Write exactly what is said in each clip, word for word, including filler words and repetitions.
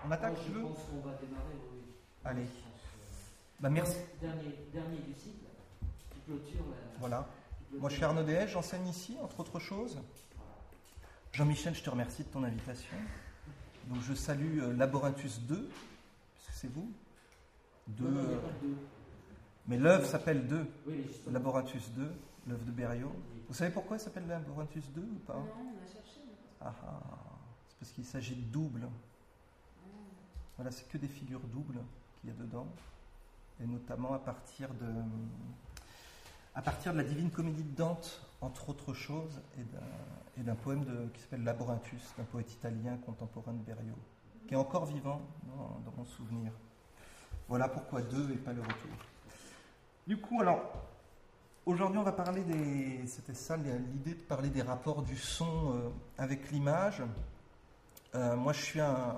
On attaque, Moi, tu veux? Je pense qu'on va démarrer, oui. Allez. Je pense, euh, Bah, merci. Dernier, dernier du cycle, qui clôture la... Voilà. qui clôture Moi, je suis Arnaud Déhège, j'enseigne ici, entre autres choses. Jean-Michel, je te remercie de ton invitation. Donc, je salue euh, Laborinthus deux, puisque c'est vous. Deux, Non, non, il n'y a euh, pas de deux. mais l'œuvre s'appelle deux, Oui, mais justement. Laborinthus deux, l'œuvre de Berriot. Vous savez pourquoi elle s'appelle Laborinthus deux ou pas? Non, on a cherché. mais pas- Ah, ah, c'est parce qu'il s'agit de doubles. Voilà, c'est que des figures doubles qu'il y a dedans, et notamment à partir de, à partir de la Divine Comédie de Dante, entre autres choses, et d'un, et d'un poème de, qui s'appelle Laborinthus, d'un poète italien contemporain de Berriot, qui est encore vivant dans, dans mon souvenir. Voilà pourquoi deux et pas le retour. Du coup, alors, aujourd'hui on va parler des... C'était ça l'idée de parler des rapports du son euh, avec l'image. Euh, moi je suis un...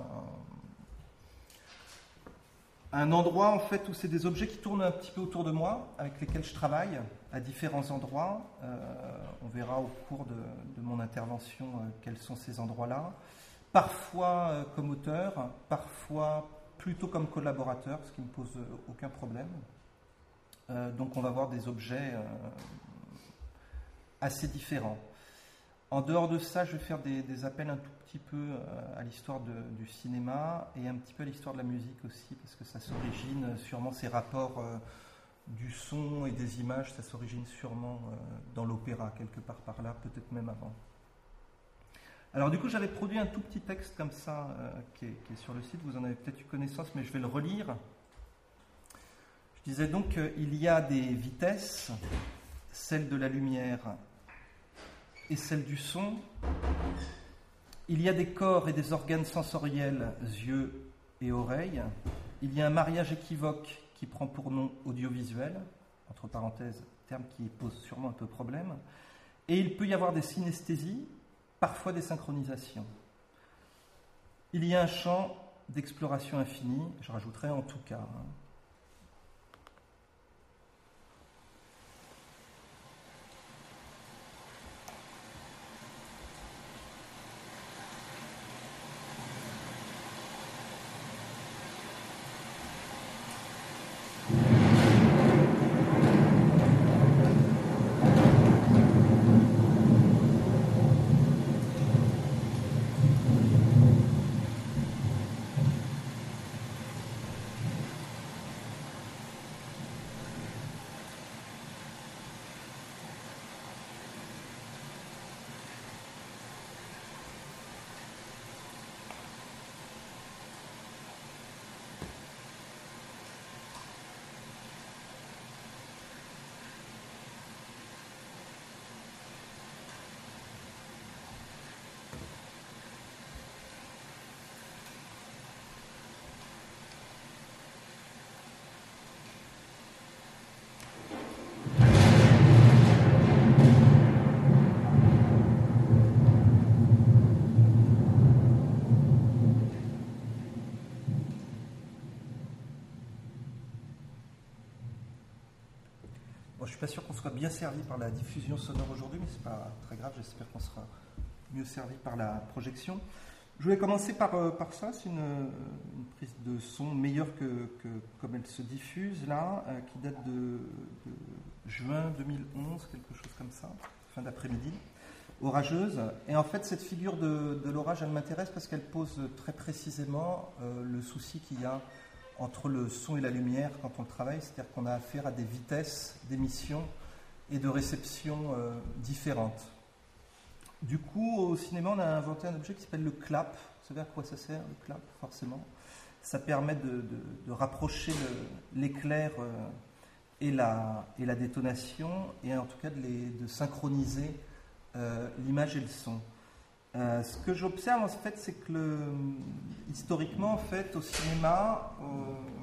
un endroit en fait où c'est des objets qui tournent un petit peu autour de moi, avec lesquels je travaille à différents endroits. Euh, on verra au cours de, de mon intervention euh, quels sont ces endroits-là. Parfois euh, comme auteur, parfois plutôt comme collaborateur, ce qui ne me pose aucun problème. Euh, donc on va voir des objets euh, assez différents. En dehors de ça, je vais faire des, des appels un tout petit peu euh, à l'histoire de, du cinéma et un petit peu à l'histoire de la musique aussi, parce que ça s'origine sûrement, ces rapports euh, du son et des images, ça s'origine sûrement euh, dans l'opéra, quelque part par là, peut-être même avant. Alors du coup, j'avais produit un tout petit texte comme ça, euh, qui, est, qui est sur le site, vous en avez peut-être eu connaissance, mais je vais le relire. Je disais donc qu'il y a des vitesses, celle de la lumière et celle du son. Il y a des corps et des organes sensoriels, yeux et oreilles. Il y a un mariage équivoque qui prend pour nom audiovisuel, entre parenthèses, terme qui pose sûrement un peu problème. Et il peut y avoir des synesthésies, parfois des synchronisations. Il y a un champ d'exploration infinie, je rajouterai en tout cas. Hein. Bon, je ne suis pas sûr qu'on soit bien servi par la diffusion sonore aujourd'hui, mais ce n'est pas très grave, j'espère qu'on sera mieux servi par la projection. Je voulais commencer par, euh, par ça, c'est une, une prise de son meilleure que, que comme elle se diffuse là, euh, qui date de, de juin deux mille onze, quelque chose comme ça, fin d'après-midi, orageuse. Et en fait, cette figure de, de l'orage, elle m'intéresse parce qu'elle pose très précisément euh, le souci qu'il y a entre le son et la lumière quand on le travaille, c'est-à-dire qu'on a affaire à des vitesses d'émission et de réception euh, différentes. Du coup, au cinéma, on a inventé un objet qui s'appelle le clap. Vous savez à quoi ça sert, le clap, forcément? Ça permet de, de, de rapprocher le, l'éclair euh, et, la, et la détonation, et en tout cas de, les, de synchroniser euh, l'image et le son. Euh, ce que j'observe en fait, c'est que le, historiquement, en fait, au cinéma, euh,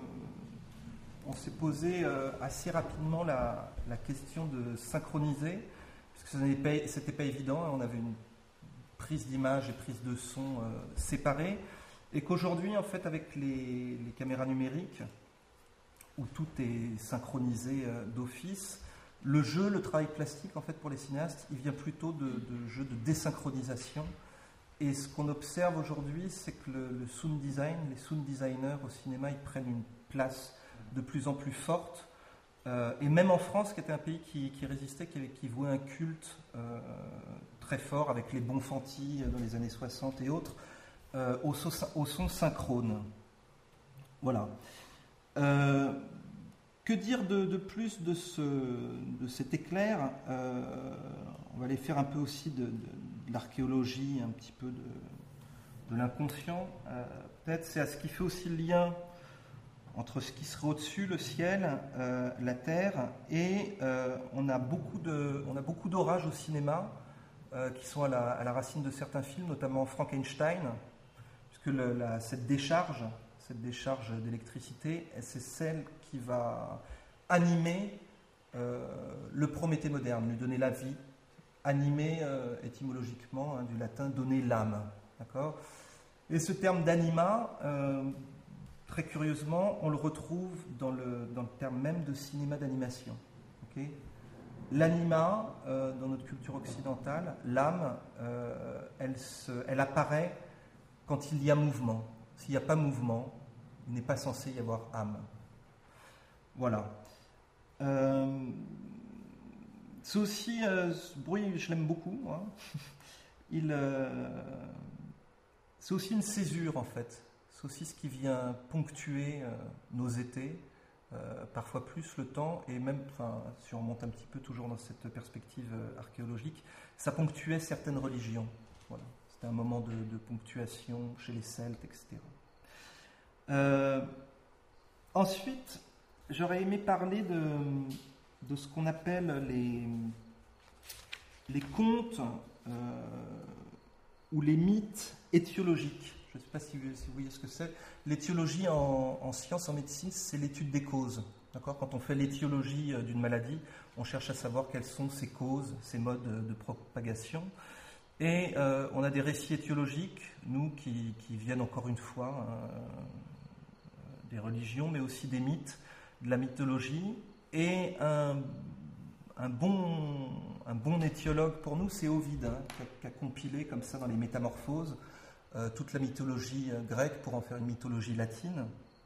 on s'est posé euh, assez rapidement la, la question de synchroniser, parce que ce n'était pas, c'était pas évident. On avait une prise d'image et prise de son euh, séparées, et qu'aujourd'hui, en fait, avec les, les caméras numériques, où tout est synchronisé euh, d'office, le jeu, le travail plastique, en fait, pour les cinéastes, il vient plutôt de, de jeux de désynchronisation Et ce qu'on observe aujourd'hui, c'est que le, le sound design, les sound designers au cinéma, ils prennent une place de plus en plus forte. Euh, et même en France, qui était un pays qui, qui résistait, qui, avait, qui vouait un culte euh, très fort, avec les Bonfanti dans les années soixante et autres, euh, au, so, au son synchrone. Voilà. Euh, que dire de, de plus de, ce, de cet éclair euh, On va aller faire un peu aussi de, de, de l'archéologie, un petit peu de, de l'inconscient. Euh, peut-être c'est à ce qui fait aussi le lien entre ce qui serait au-dessus, le ciel, euh, la terre, et euh, on a beaucoup de, on a beaucoup d'orages au cinéma euh, qui sont à la, à la racine de certains films, notamment Frankenstein, puisque le, la, cette décharge, cette décharge d'électricité, c'est celle qui va animer euh, le Prométhée moderne, lui donner la vie. Animer, euh, étymologiquement, hein, du latin, donner l'âme. D'accord ? Et ce terme d'anima, euh, très curieusement, on le retrouve dans le, dans le terme même de cinéma d'animation. Okay ? L'anima, euh, dans notre culture occidentale, l'âme, euh, elle, se, elle apparaît quand il y a mouvement. S'il n'y a pas mouvement, il n'est pas censé y avoir âme. Voilà. Euh, c'est aussi, euh, ce bruit, je l'aime beaucoup. Hein. Il, euh, c'est aussi une césure, en fait. C'est aussi ce qui vient ponctuer euh, nos étés, euh, parfois plus le temps, et même, enfin, si on remonte un petit peu toujours dans cette perspective euh, archéologique, ça ponctuait certaines religions. Voilà. C'était un moment de, de ponctuation chez les Celtes, et cetera. Euh, ensuite, j'aurais aimé parler de, de ce qu'on appelle les, les contes euh, ou les mythes étiologiques. Je ne sais pas si vous, si vous voyez ce que c'est. L'étiologie en, en science, en médecine, c'est l'étude des causes. D'accord ? Quand on fait l'étiologie d'une maladie, on cherche à savoir quelles sont ses causes, ses modes de propagation. Et euh, on a des récits étiologiques, nous, qui, qui viennent encore une fois euh, des religions, mais aussi des mythes, de la mythologie. Et un, un, bon, un bon étiologue pour nous, c'est Ovide, hein, qui, a, qui a compilé comme ça dans les Métamorphoses euh, toute la mythologie euh, grecque pour en faire une mythologie latine.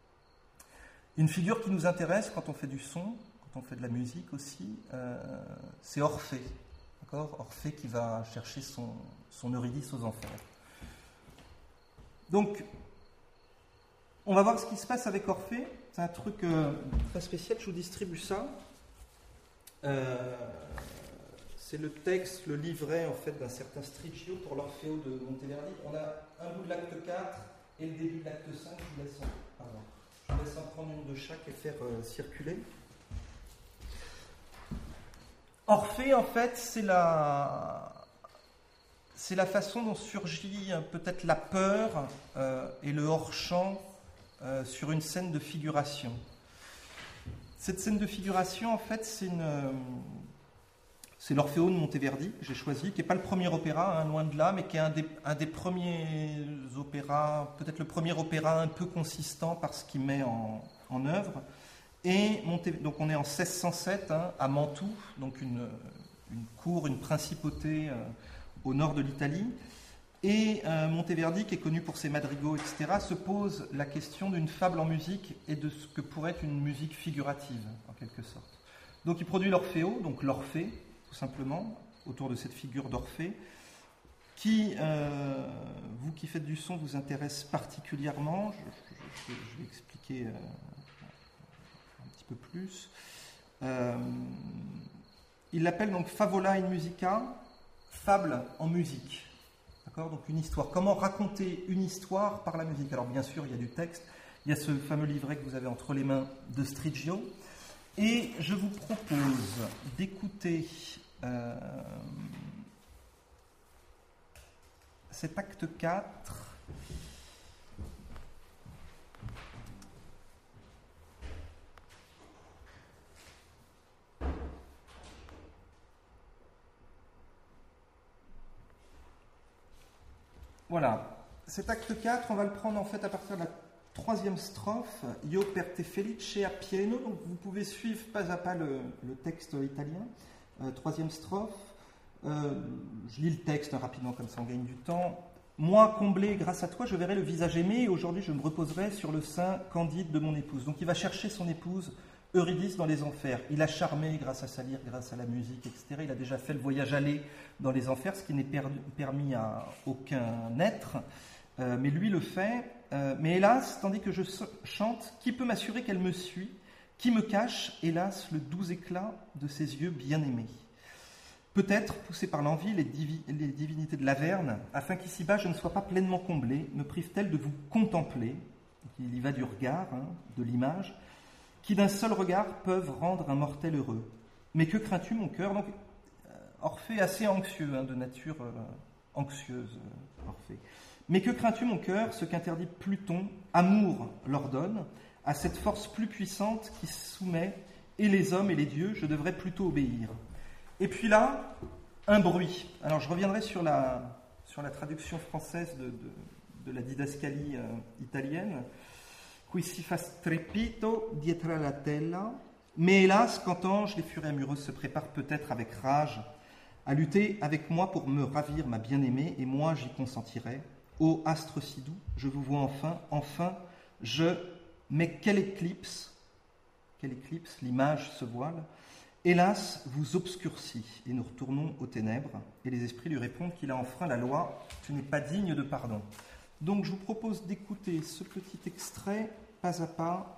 Une figure qui nous intéresse quand on fait du son, quand on fait de la musique aussi, euh, c'est Orphée. D'accord ? Orphée qui va chercher son, son Eurydice aux enfers. Donc, on va voir ce qui se passe avec Orphée. C'est un truc euh, très spécial, je vous distribue ça. Euh, c'est le texte, le livret en fait d'un certain Strigio pour l'Orfeo de Monteverdi. On a un bout de l'acte quatre et le début de l'acte cinq. Je vous laisse en, pardon, je vous laisse en prendre une de chaque et faire euh, circuler. Orphée, en fait, c'est la, c'est la façon dont surgit euh, peut-être la peur euh, et le hors-champ euh, sur une scène de figuration. Cette scène de figuration, en fait, c'est, une, euh, c'est l'Orfeo de Monteverdi que j'ai choisi, qui n'est pas le premier opéra, hein, loin de là, mais qui est un des, un des premiers opéras, peut-être le premier opéra un peu consistant par ce qu'il met en, en œuvre. Et Monte, donc on est en seize cent sept hein, à Mantoue, donc une, une cour, une principauté euh, au nord de l'Italie. Et euh, Monteverdi, qui est connu pour ses madrigaux, et cetera, se pose la question d'une fable en musique et de ce que pourrait être une musique figurative, en quelque sorte. Donc il produit l'Orfeo, donc l'Orphée, tout simplement, autour de cette figure d'Orphée, qui, euh, vous qui faites du son, vous intéresse particulièrement. Je, je, je vais expliquer... Euh, plus. Euh, il l'appelle donc Favola in musica, fable en musique. D'accord ? Donc une histoire. Comment raconter une histoire par la musique ? Alors bien sûr, il y a du texte. Il y a ce fameux livret que vous avez entre les mains de Strigio. Et je vous propose d'écouter euh, cet acte quatre. Voilà, cet acte quatre, on va le prendre en fait à partir de la troisième strophe, Io per te felice a pieno, donc vous pouvez suivre pas à pas le, le texte italien, euh, troisième strophe, euh, je lis le texte rapidement comme ça on gagne du temps. Moi, comblé grâce à toi, je verrai le visage aimé, et aujourd'hui je me reposerai sur le sein candide de mon épouse. Donc il va chercher son épouse Eurydice dans les enfers. Il a charmé grâce à sa lyre, grâce à la musique, et cetera. Il a déjà fait le voyage aller dans les enfers, ce qui n'est per- permis à aucun être. Euh, mais lui le fait. Euh, mais hélas, tandis que je so- chante, qui peut m'assurer qu'elle me suit? Qui me cache, hélas, le doux éclat de ses yeux bien-aimés? Peut-être, poussé par l'envie, les, divi- les divinités de l'Averne, afin qu'ici-bas je ne sois pas pleinement comblé, me privent-elles de vous contempler? Il y va du regard, hein, de l'image, qui d'un seul regard peuvent rendre un mortel heureux. Mais que crains-tu, mon cœur? Donc, Orphée assez anxieux, hein, de nature euh, anxieuse, euh, Orphée. Mais que crains-tu, mon cœur? Ce qu'interdit Pluton, amour l'ordonne, à cette force plus puissante qui soumet et les hommes et les dieux, je devrais plutôt obéir. Et puis là, un bruit. Alors je reviendrai sur la, sur la traduction française de, de, de la didascalie euh, italienne. Qui si fa strepito dietro la tela. Mais hélas, qu'entends-je? Les furies amoureuses se préparent peut-être avec rage à lutter avec moi pour me ravir, ma bien-aimée, et moi j'y consentirai. Ô astre si doux, je vous vois enfin, enfin, je... Mais quelle éclipse, quelle éclipse, l'image se voile. Hélas, vous obscurcit, et nous retournons aux ténèbres, et les esprits lui répondent qu'il a enfreint la loi, tu n'es pas digne de pardon. Donc je vous propose d'écouter ce petit extrait, pas à pas,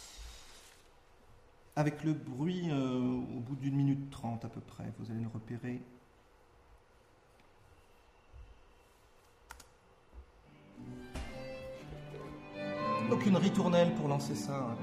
avec le bruit euh, au bout d'une minute trente à peu près, vous allez le repérer. Donc une ritournelle pour lancer ça.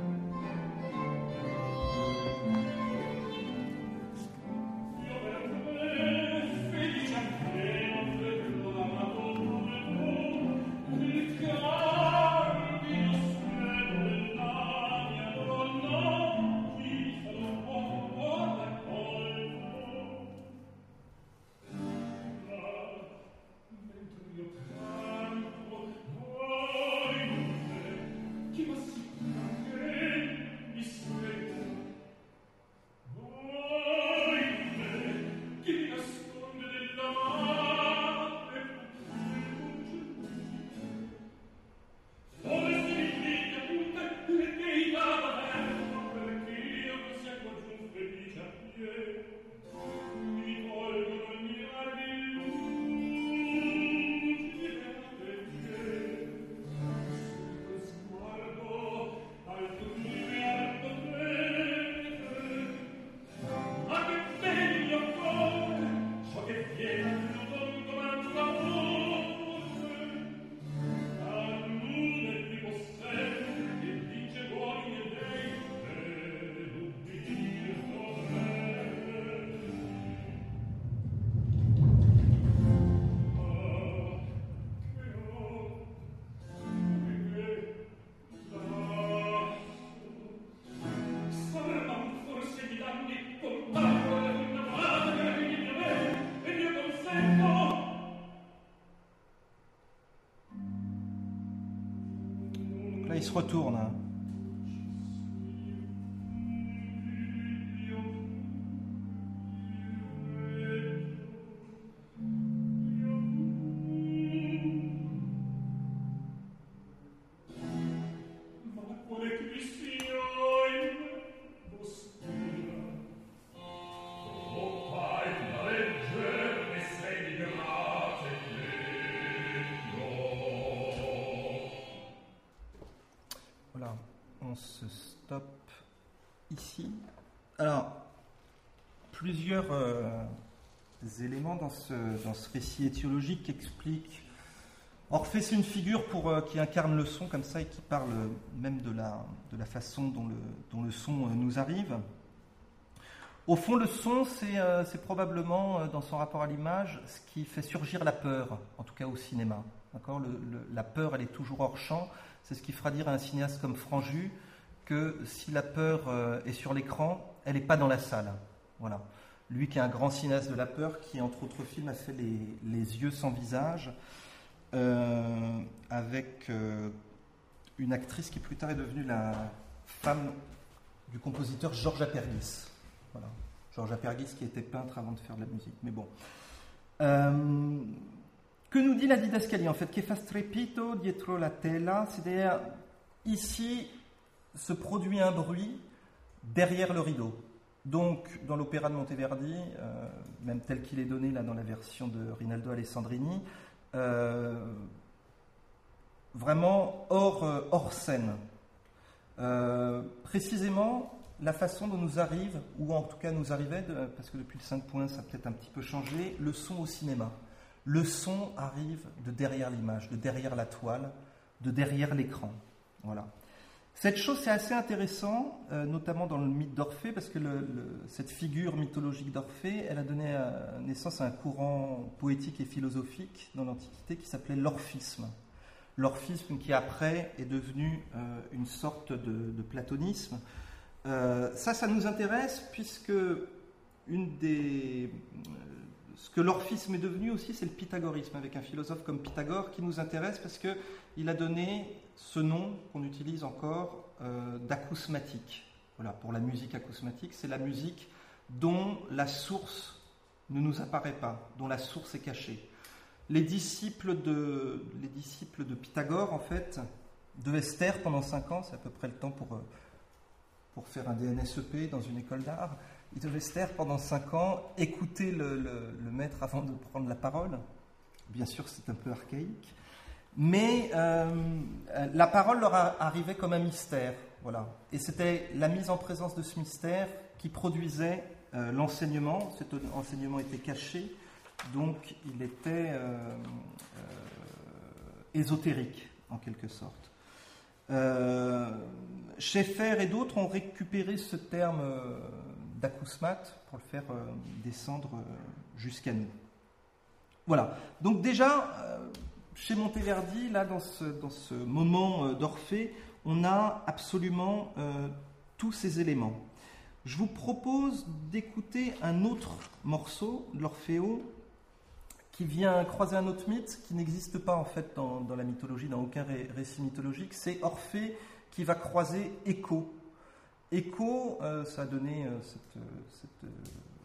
Là, il se retourne. Hein. On se stoppe ici. Alors, plusieurs euh, éléments dans ce, dans ce récit étiologique qui expliquent. Orphée, c'est une figure pour, euh, qui incarne le son comme ça et qui parle même de la, de la façon dont le, dont le son euh, nous arrive. Au fond, le son, c'est, euh, c'est probablement, euh, dans son rapport à l'image, ce qui fait surgir la peur, en tout cas au cinéma. D'accord ? Le, le, la peur, elle est toujours hors champ. C'est ce qui fera dire à un cinéaste comme Franju que si la peur euh, est sur l'écran, elle n'est pas dans la salle. Voilà. Lui qui est un grand cinéaste de la peur, qui entre autres films a fait Les, les yeux sans visage, euh, avec euh, une actrice qui plus tard est devenue la femme du compositeur Georges Apergis. Voilà. Georges Apergis qui était peintre avant de faire de la musique. Mais bon. Euh, Que nous dit la didascalie en fait? Che fa strepito dietro la tela, c'est-à-dire ici se produit un bruit derrière le rideau. Donc, dans l'opéra de Monteverdi, euh, même tel qu'il est donné là dans la version de Rinaldo Alessandrini, euh, vraiment hors, euh, hors scène. Euh, précisément, la façon dont nous arrive, ou en tout cas nous arrivait, de, parce que depuis le cinq points ça a peut-être un petit peu changé, le son au cinéma. Le son arrive de derrière l'image, de derrière la toile, de derrière l'écran. Voilà. Cette chose, c'est assez intéressant, euh, notamment dans le mythe d'Orphée, parce que le, le, cette figure mythologique d'Orphée, elle a donné euh, naissance à un courant poétique et philosophique dans l'Antiquité qui s'appelait l'orphisme. L'orphisme qui après est devenu euh, une sorte de, de platonisme. Euh, ça, ça nous intéresse puisque une des... Euh, ce que l'orphisme est devenu aussi, c'est le pythagorisme, avec un philosophe comme Pythagore qui nous intéresse parce qu'il a donné ce nom qu'on utilise encore euh, d'acousmatique. Voilà, pour la musique acousmatique, c'est la musique dont la source ne nous apparaît pas, dont la source est cachée. Les disciples de, les disciples de Pythagore, en fait, devaient se taire pendant cinq ans, c'est à peu près le temps pour, pour faire un D N S E P dans une école d'art. Ils devaient se taire pendant cinq ans, écouter le, le, le maître avant de prendre la parole. Bien sûr, c'est un peu archaïque. Mais euh, la parole leur arrivait comme un mystère. Voilà. Et c'était la mise en présence de ce mystère qui produisait euh, l'enseignement. Cet enseignement était caché, donc il était euh, euh, ésotérique, en quelque sorte. Euh, Schaeffer et d'autres ont récupéré ce terme euh, d'acousmate pour le faire euh, descendre euh, jusqu'à nous. Voilà. Donc déjà, euh, chez Monteverdi, là, dans ce, dans ce moment euh, d'Orphée, on a absolument euh, tous ces éléments. Je vous propose d'écouter un autre morceau de l'Orfeo qui vient croiser un autre mythe qui n'existe pas en fait dans, dans la mythologie, dans aucun ré, récit mythologique. C'est Orphée qui va croiser Écho. Écho, euh, ça a donné euh, cette, cette euh,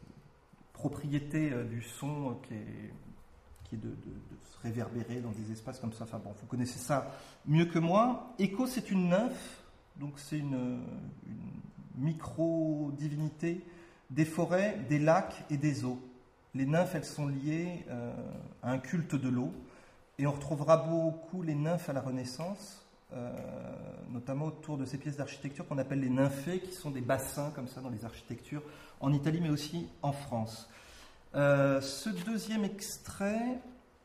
propriété euh, du son euh, qui est, qui est de, de, de se réverbérer dans des espaces comme ça. Enfin bon, vous connaissez ça mieux que moi. Écho, c'est une nymphe, donc c'est une, une micro-divinité des forêts, des lacs et des eaux. Les nymphes, elles sont liées euh, à un culte de l'eau, et on retrouvera beaucoup les nymphes à la Renaissance. Euh, notamment autour de ces pièces d'architecture qu'on appelle les nymphées, qui sont des bassins comme ça dans les architectures en Italie mais aussi en France. Euh, ce deuxième extrait,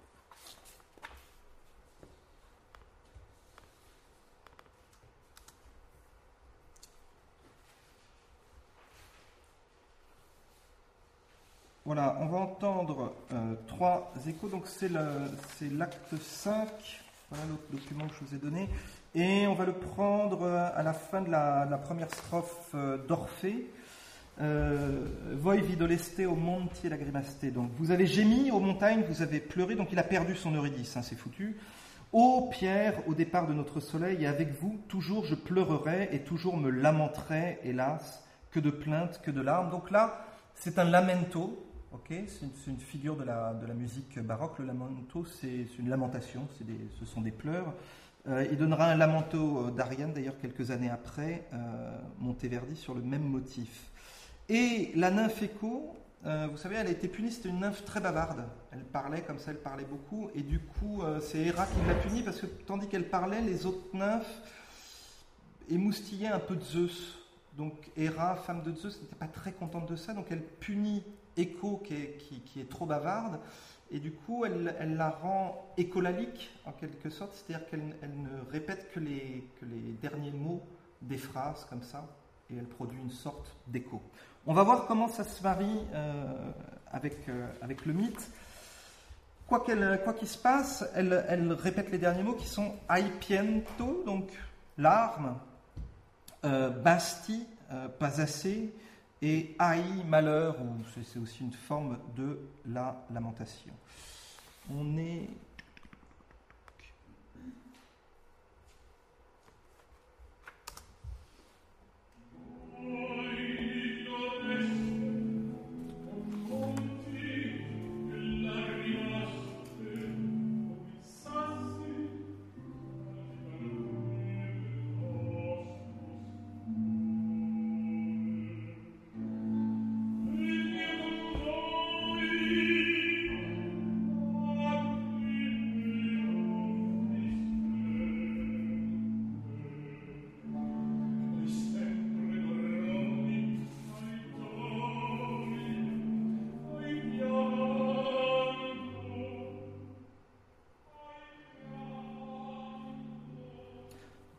voilà, on va entendre euh, trois échos, donc c'est, le, c'est l'acte cinq. Voilà l'autre document que je vous ai donné. Et on va le prendre à la fin de la, la première strophe d'Orphée. Euh, Voi vi doleste au monti lagrimaste. Donc vous avez gémi aux montagnes, vous avez pleuré, donc il a perdu son Eurydice, hein, c'est foutu. Ô Pierre, au départ de notre soleil, et avec vous, toujours je pleurerai et toujours me lamenterai, hélas, que de plaintes, que de larmes. Donc là, c'est un lamento. Okay, c'est, une, c'est une figure de la, de la musique baroque. Le lamento, c'est, c'est une lamentation, c'est des, ce sont des pleurs. Euh, il donnera un lamento d'Ariane, d'ailleurs, quelques années après, euh, Monteverdi, sur le même motif. Et la nymphe Écho, euh, vous savez, elle a été punie, c'était une nymphe très bavarde. Elle parlait comme ça, elle parlait beaucoup, et du coup, euh, c'est Héra qui l'a punie, parce que tandis qu'elle parlait, les autres nymphes émoustillaient un peu de Zeus. Donc Héra, femme de Zeus, n'était pas très contente de ça, donc elle punit Écho qui est, qui, qui est trop bavarde, et du coup elle, elle la rend écholalique en quelque sorte, c'est-à-dire qu'elle elle ne répète que les, que les derniers mots des phrases comme ça, et elle produit une sorte d'écho. On va voir comment ça se marie euh, avec, euh, avec le mythe. Quoi, qu'elle, quoi qu'il se passe, elle, elle répète les derniers mots qui sont ai piento, donc larmes, euh, basti, euh, pas assez, et ai, malheur, ou c'est aussi une forme de la lamentation. On est...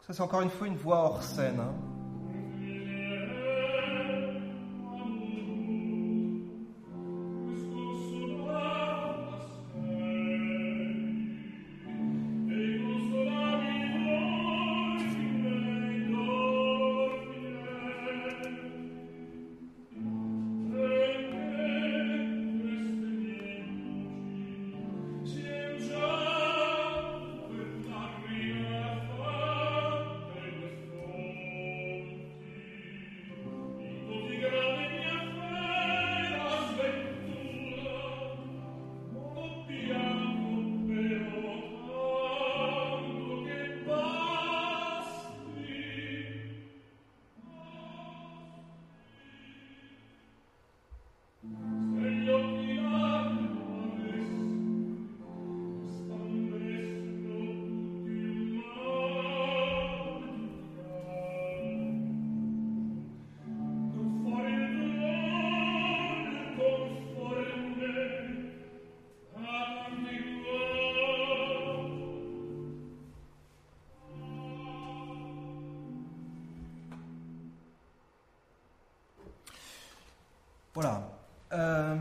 Ça, c'est encore une fois une voix hors scène. Hein. Voilà. Euh,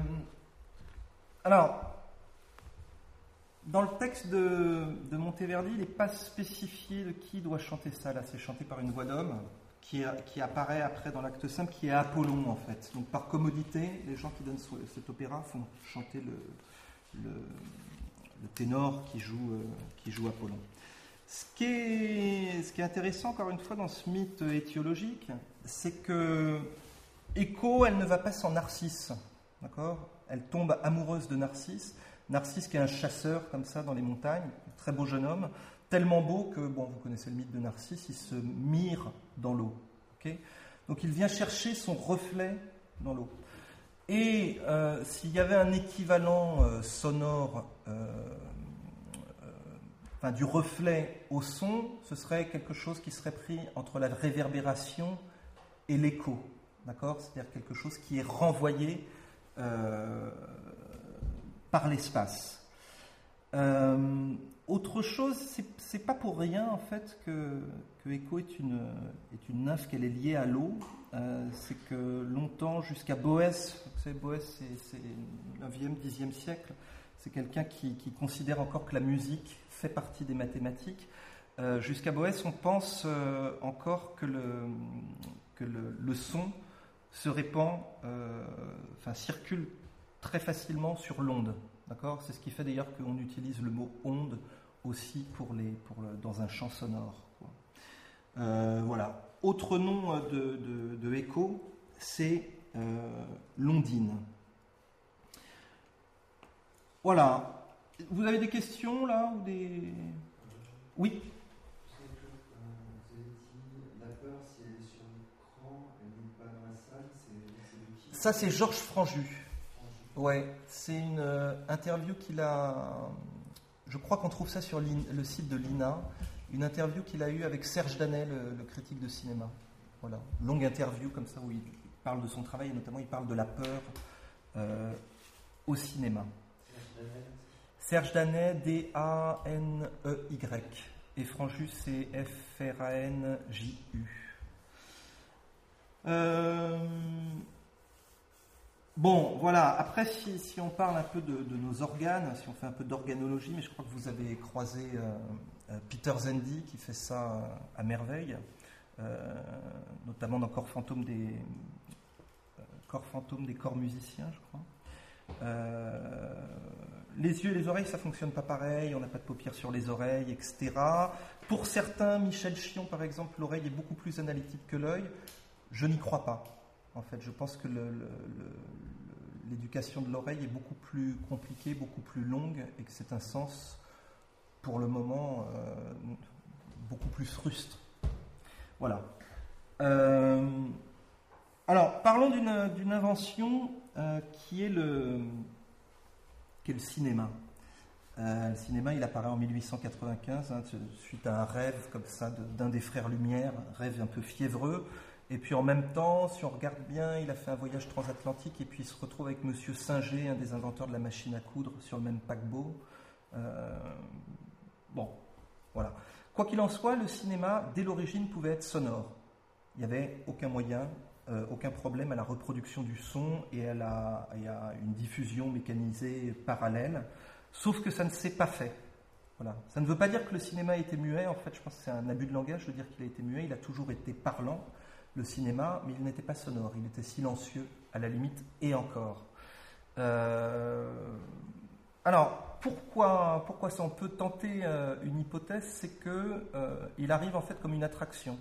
alors, dans le texte de, de Monteverdi, il n'est pas spécifié de qui doit chanter ça. Là, c'est chanté par une voix d'homme qui, qui apparaît après dans l'acte cinq, qui est Apollon, en fait. Donc, par commodité, les gens qui donnent cet opéra font chanter le, le, le ténor qui joue, euh, qui joue Apollon. Ce qui, est, ce qui est intéressant, encore une fois, dans ce mythe étiologique, c'est que Écho, elle ne va pas sans Narcisse, d'accord ? Elle tombe amoureuse de Narcisse. Narcisse qui est un chasseur, comme ça, dans les montagnes, un très beau jeune homme, tellement beau que, bon, vous connaissez le mythe de Narcisse, il se mire dans l'eau, ok ? Donc il vient chercher son reflet dans l'eau. Et euh, s'il y avait un équivalent euh, sonore, euh, euh, enfin, du reflet au son, ce serait quelque chose qui serait pris entre la réverbération et l'écho. D'accord ? C'est-à-dire quelque chose qui est renvoyé euh, par l'espace. Euh, autre chose, c'est, c'est pas pour rien en fait que, que Écho est une, est une nymphe, qu'elle est liée à l'eau. Euh, c'est que longtemps, jusqu'à Boès, vous savez, Boès c'est, c'est neuvième, dixième siècle, c'est quelqu'un qui, qui considère encore que la musique fait partie des mathématiques. Euh, jusqu'à Boès, on pense euh, encore que le, que le, le son se répand, euh, enfin circule très facilement sur l'onde, d'accord ? C'est ce qui fait d'ailleurs qu'on utilise le mot onde aussi pour les, pour le, dans un champ sonore. Quoi. Euh, voilà. Autre nom de, de, de Écho, c'est euh, l'ondine. Voilà. Vous avez des questions là ou des... Oui. Ça, c'est Georges Franju. Ouais, c'est une euh, interview qu'il a. Je crois qu'on trouve ça sur le site de l'I N A. Une interview qu'il a eue avec Serge Danet, le, le critique de cinéma. Voilà, longue interview comme ça où il parle de son travail et notamment il parle de la peur euh, au cinéma. Serge Danet, D A N E Y. Et Franju, c'est F R A N J U. Euh. Bon, voilà, après si, si on parle un peu de, de nos organes, si on fait un peu d'organologie, mais je crois que vous avez croisé euh, euh, Peter Zendy qui fait ça euh, à merveille, euh, notamment dans Corps fantôme des, euh, Corps fantôme des corps musiciens, je crois. Euh, les yeux et les oreilles, ça ne fonctionne pas pareil, on n'a pas de paupières sur les oreilles, et cetera. Pour certains, Michel Chion par exemple, l'oreille est beaucoup plus analytique que l'œil. Je n'y crois pas. En fait, je pense que le, le, le, l'éducation de l'oreille est beaucoup plus compliquée, beaucoup plus longue, et que c'est un sens, pour le moment, euh, beaucoup plus frustre. Voilà. Euh, alors, parlons d'une, d'une invention euh, qui est le, qui est le cinéma. Euh, le cinéma, il apparaît en mille huit cent quatre-vingt-quinze, hein, suite à un rêve comme ça de, d'un des frères Lumière, un rêve un peu fiévreux. Et puis en même temps, si on regarde bien, il a fait un voyage transatlantique et puis il se retrouve avec Monsieur Singer, un des inventeurs de la machine à coudre, sur le même paquebot. Euh, bon, voilà. Quoi quoi qu'il en soit, le cinéma, dès l'origine, pouvait être sonore. Il n'y avait aucun moyen, euh, aucun problème à la reproduction du son et à, la, et à une diffusion mécanisée parallèle, sauf que ça ne s'est pas fait. Voilà. Ça ne veut pas dire que le cinéma a été muet, en fait, je pense que c'est un abus de langage de dire qu'il a été muet, il a toujours été parlant, le cinéma, mais il n'était pas sonore, il était silencieux, à la limite, et encore. Euh... Alors, pourquoi, pourquoi ça? On peut tenter euh, une hypothèse, c'est qu'il euh, arrive en fait comme une attraction.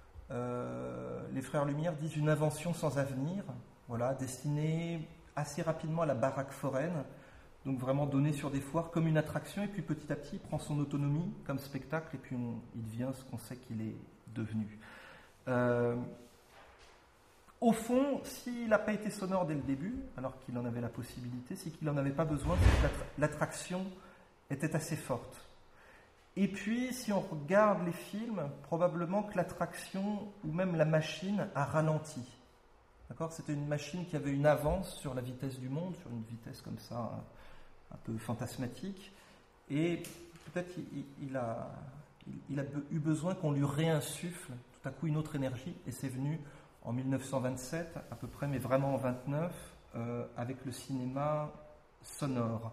Euh, les Frères Lumière disent une invention sans avenir, voilà, destinée assez rapidement à la baraque foraine, donc vraiment donné sur des foires comme une attraction, et puis petit à petit il prend son autonomie comme spectacle, et puis on, il devient ce qu'on sait qu'il est devenu. Euh, au fond, s'il n'a pas été sonore dès le début, alors qu'il en avait la possibilité, c'est qu'il n'en avait pas besoin, c'est que l'attraction était assez forte. Et puis, si on regarde les films, probablement que l'attraction, ou même la machine, a ralenti. D'accord ? C'était une machine qui avait une avance sur la vitesse du monde, sur une vitesse comme ça, un peu fantasmatique, et peut-être il, il, a, il, il a eu besoin qu'on lui réinsuffle tout à coup une autre énergie, et c'est venu en mille neuf cent vingt-sept à peu près, mais vraiment en vingt-neuf, euh, avec le cinéma sonore.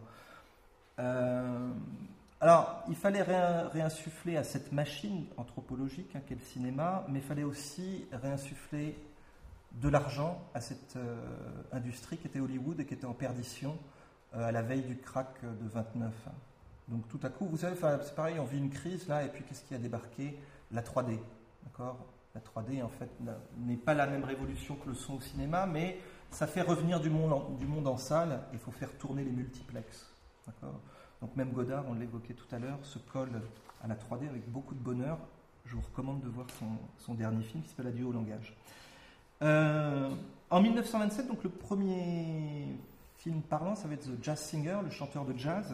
Euh, alors, il fallait réin, réinsuffler à cette machine anthropologique hein, qu'est le cinéma, mais il fallait aussi réinsuffler de l'argent à cette euh, industrie qui était Hollywood et qui était en perdition à la veille du crack de vingt-neuf. Donc tout à coup, vous savez, c'est pareil, on vit une crise là, et puis qu'est-ce qui a débarqué? La trois D, d'accord? La trois D, en fait, n'est pas la même révolution que le son au cinéma, mais ça fait revenir du monde en, du monde en salle, et il faut faire tourner les multiplex, d'accord? Donc même Godard, on l'évoquait tout à l'heure, se colle à la trois D avec beaucoup de bonheur. Je vous recommande de voir son, son dernier film qui s'appelle Adieu au langage. Euh, en mille neuf cent vingt-sept, donc le premier film parlant, ça va être The Jazz Singer, le chanteur de jazz,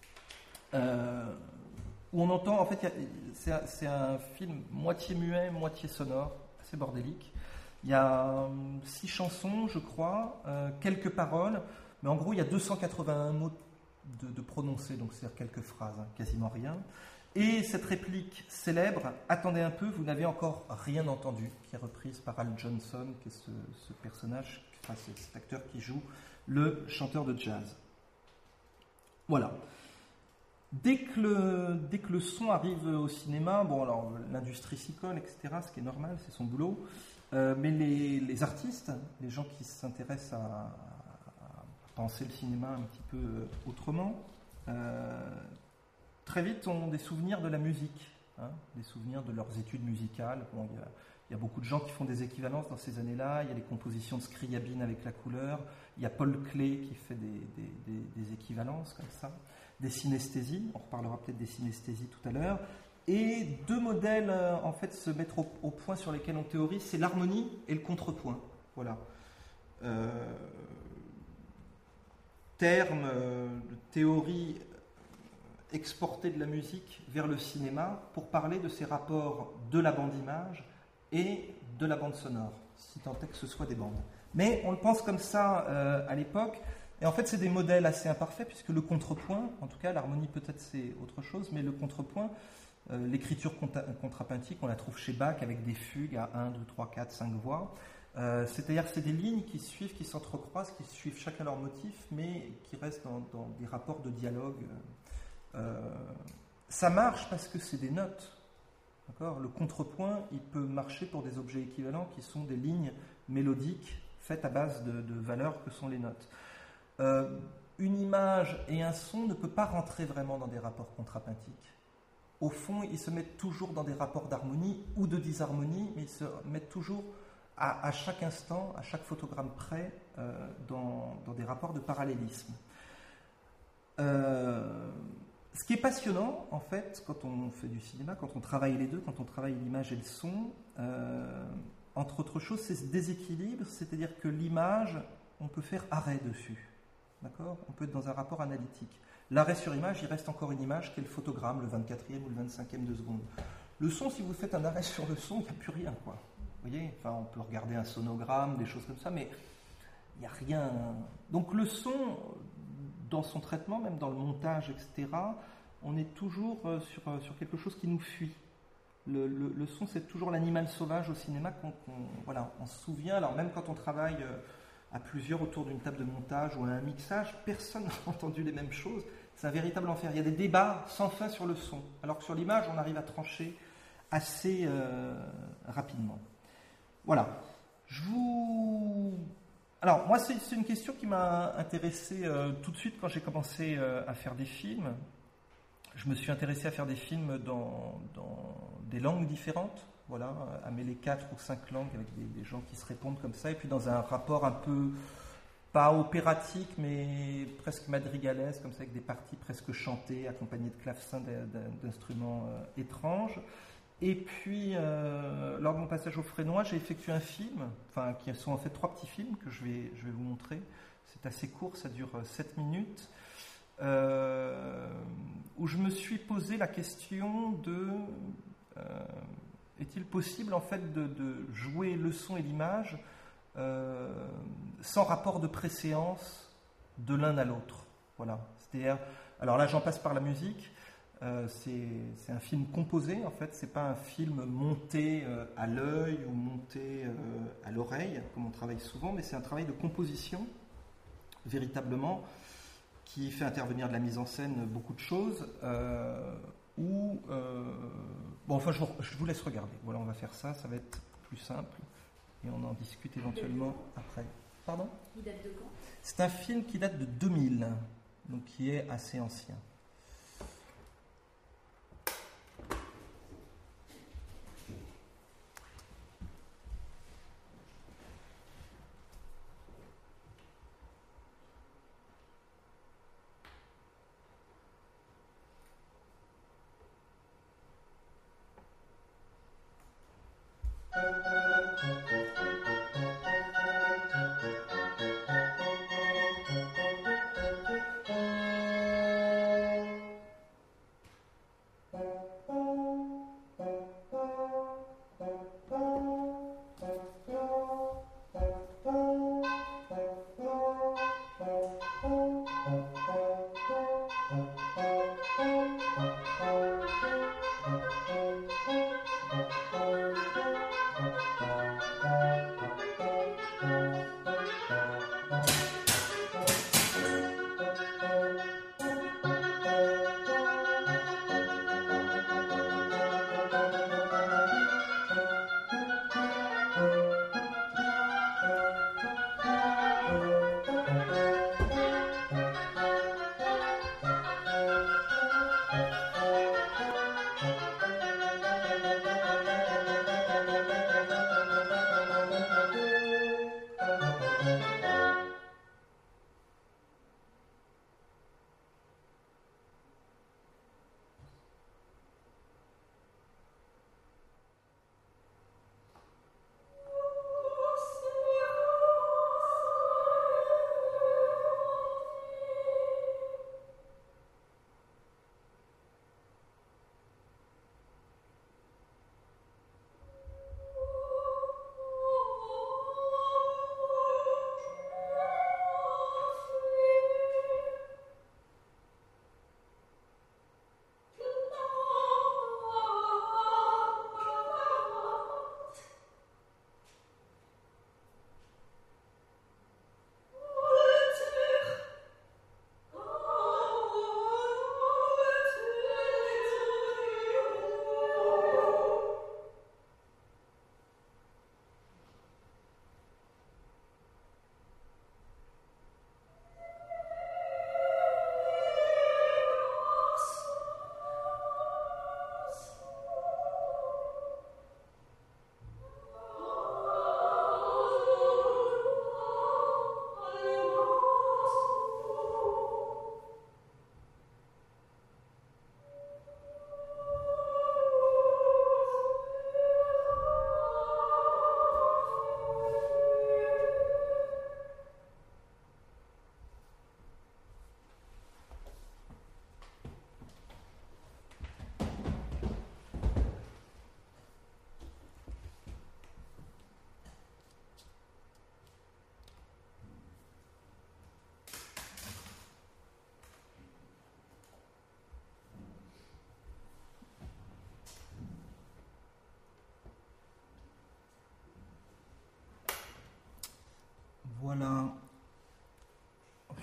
euh, où on entend, en fait, c'est un, c'est un film moitié muet, moitié sonore, assez bordélique. Il y a euh, six chansons, je crois, euh, quelques paroles, mais en gros, il y a deux cent quatre-vingt-un mots de, de prononcés, donc c'est-à-dire quelques phrases, hein, quasiment rien. Et cette réplique célèbre, attendez un peu, vous n'avez encore rien entendu, qui est reprise par Al Johnson, qui est ce, ce personnage, enfin, c'est cet acteur qui joue le chanteur de jazz. Voilà. Dès que le, dès que le son arrive au cinéma, bon alors l'industrie s'y colle, et cetera, ce qui est normal, c'est son boulot, euh, mais les, les artistes, les gens qui s'intéressent à, à penser le cinéma un petit peu autrement, euh, très vite ont des souvenirs de la musique, hein, des souvenirs de leurs études musicales. Bon, il y a, il y a beaucoup de gens qui font des équivalences dans ces années-là, il y a les compositions de Scriabine avec la couleur, il y a Paul Klee qui fait des, des, des, des équivalences comme ça, des synesthésies, on reparlera peut-être des synesthésies tout à l'heure, et deux modèles euh, en fait se mettre au, au point sur lesquels on théorise, c'est l'harmonie et le contrepoint. Voilà. Euh, terme euh, de théorie exportée de la musique vers le cinéma pour parler de ces rapports de la bande-image et de la bande sonore, si tant est que ce soit des bandes. Mais on le pense comme ça euh, à l'époque, et en fait c'est des modèles assez imparfaits, puisque le contrepoint, en tout cas l'harmonie peut-être c'est autre chose, mais le contrepoint, euh, l'écriture contra- contrapuntique, on la trouve chez Bach avec des fugues à un, deux, trois, quatre, cinq voix, euh, c'est-à-dire c'est des lignes qui suivent, qui s'entrecroisent, qui suivent chacun leur motif, mais qui restent dans, dans des rapports de dialogue. Euh, ça marche parce que c'est des notes. D'accord ? Le contrepoint, il peut marcher pour des objets équivalents qui sont des lignes mélodiques faites à base de, de valeurs que sont les notes. Euh, une image et un son ne peut pas rentrer vraiment dans des rapports contrapuntiques. Au fond, ils se mettent toujours dans des rapports d'harmonie ou de disharmonie, mais ils se mettent toujours à, à chaque instant, à chaque photogramme près, euh, dans, dans des rapports de parallélisme. Euh, Ce qui est passionnant, en fait, quand on fait du cinéma, quand on travaille les deux, quand on travaille l'image et le son, euh, entre autres choses, c'est ce déséquilibre, c'est-à-dire que l'image, on peut faire arrêt dessus. D'accord ? On peut être dans un rapport analytique. L'arrêt sur image, il reste encore une image qui est le photogramme, le vingt-quatrième ou le vingt-cinquième de seconde. Le son, si vous faites un arrêt sur le son, il n'y a plus rien, quoi. Vous voyez ? Enfin, on peut regarder un sonogramme, des choses comme ça, mais il n'y a rien. Donc le son, dans son traitement, même dans le montage, et cetera, on est toujours sur, sur quelque chose qui nous fuit. Le, le, le son, c'est toujours l'animal sauvage au cinéma qu'on, qu'on voilà, on se souvient. Alors même quand on travaille à plusieurs autour d'une table de montage ou à un mixage, personne n'a entendu les mêmes choses. C'est un véritable enfer. Il y a des débats sans fin sur le son, alors que sur l'image, on arrive à trancher assez euh, rapidement. Voilà. Je vous... Alors, moi, c'est, c'est une question qui m'a intéressé euh, tout de suite quand j'ai commencé euh, à faire des films. Je me suis intéressé à faire des films dans, dans des langues différentes, voilà, à mêler quatre ou cinq langues avec des, des gens qui se répondent comme ça, et puis dans un rapport un peu, pas opératique, mais presque madrigalesque, comme ça, avec des parties presque chantées, accompagnées de clavecins, d'instruments euh, étranges. Et puis, euh, lors de mon passage au Frénois, j'ai effectué un film, enfin, qui sont en fait trois petits films que je vais, je vais vous montrer. C'est assez court, ça dure sept minutes. Euh, où je me suis posé la question de euh, est-il possible en fait de, de jouer le son et l'image euh, sans rapport de préséance de l'un à l'autre. Voilà. C'est-à-dire, alors là j'en passe par la musique. Euh, c'est, c'est un film composé en fait. C'est pas un film monté euh, à l'œil ou monté euh, à l'oreille comme on travaille souvent, mais c'est un travail de composition véritablement, qui fait intervenir de la mise en scène beaucoup de choses, euh, ou... Euh, bon, enfin, je vous, je vous laisse regarder. Voilà, on va faire ça, ça va être plus simple, et on en discute éventuellement après. Pardon ? Il date de quand ? C'est un film qui date de deux mille, donc qui est assez ancien.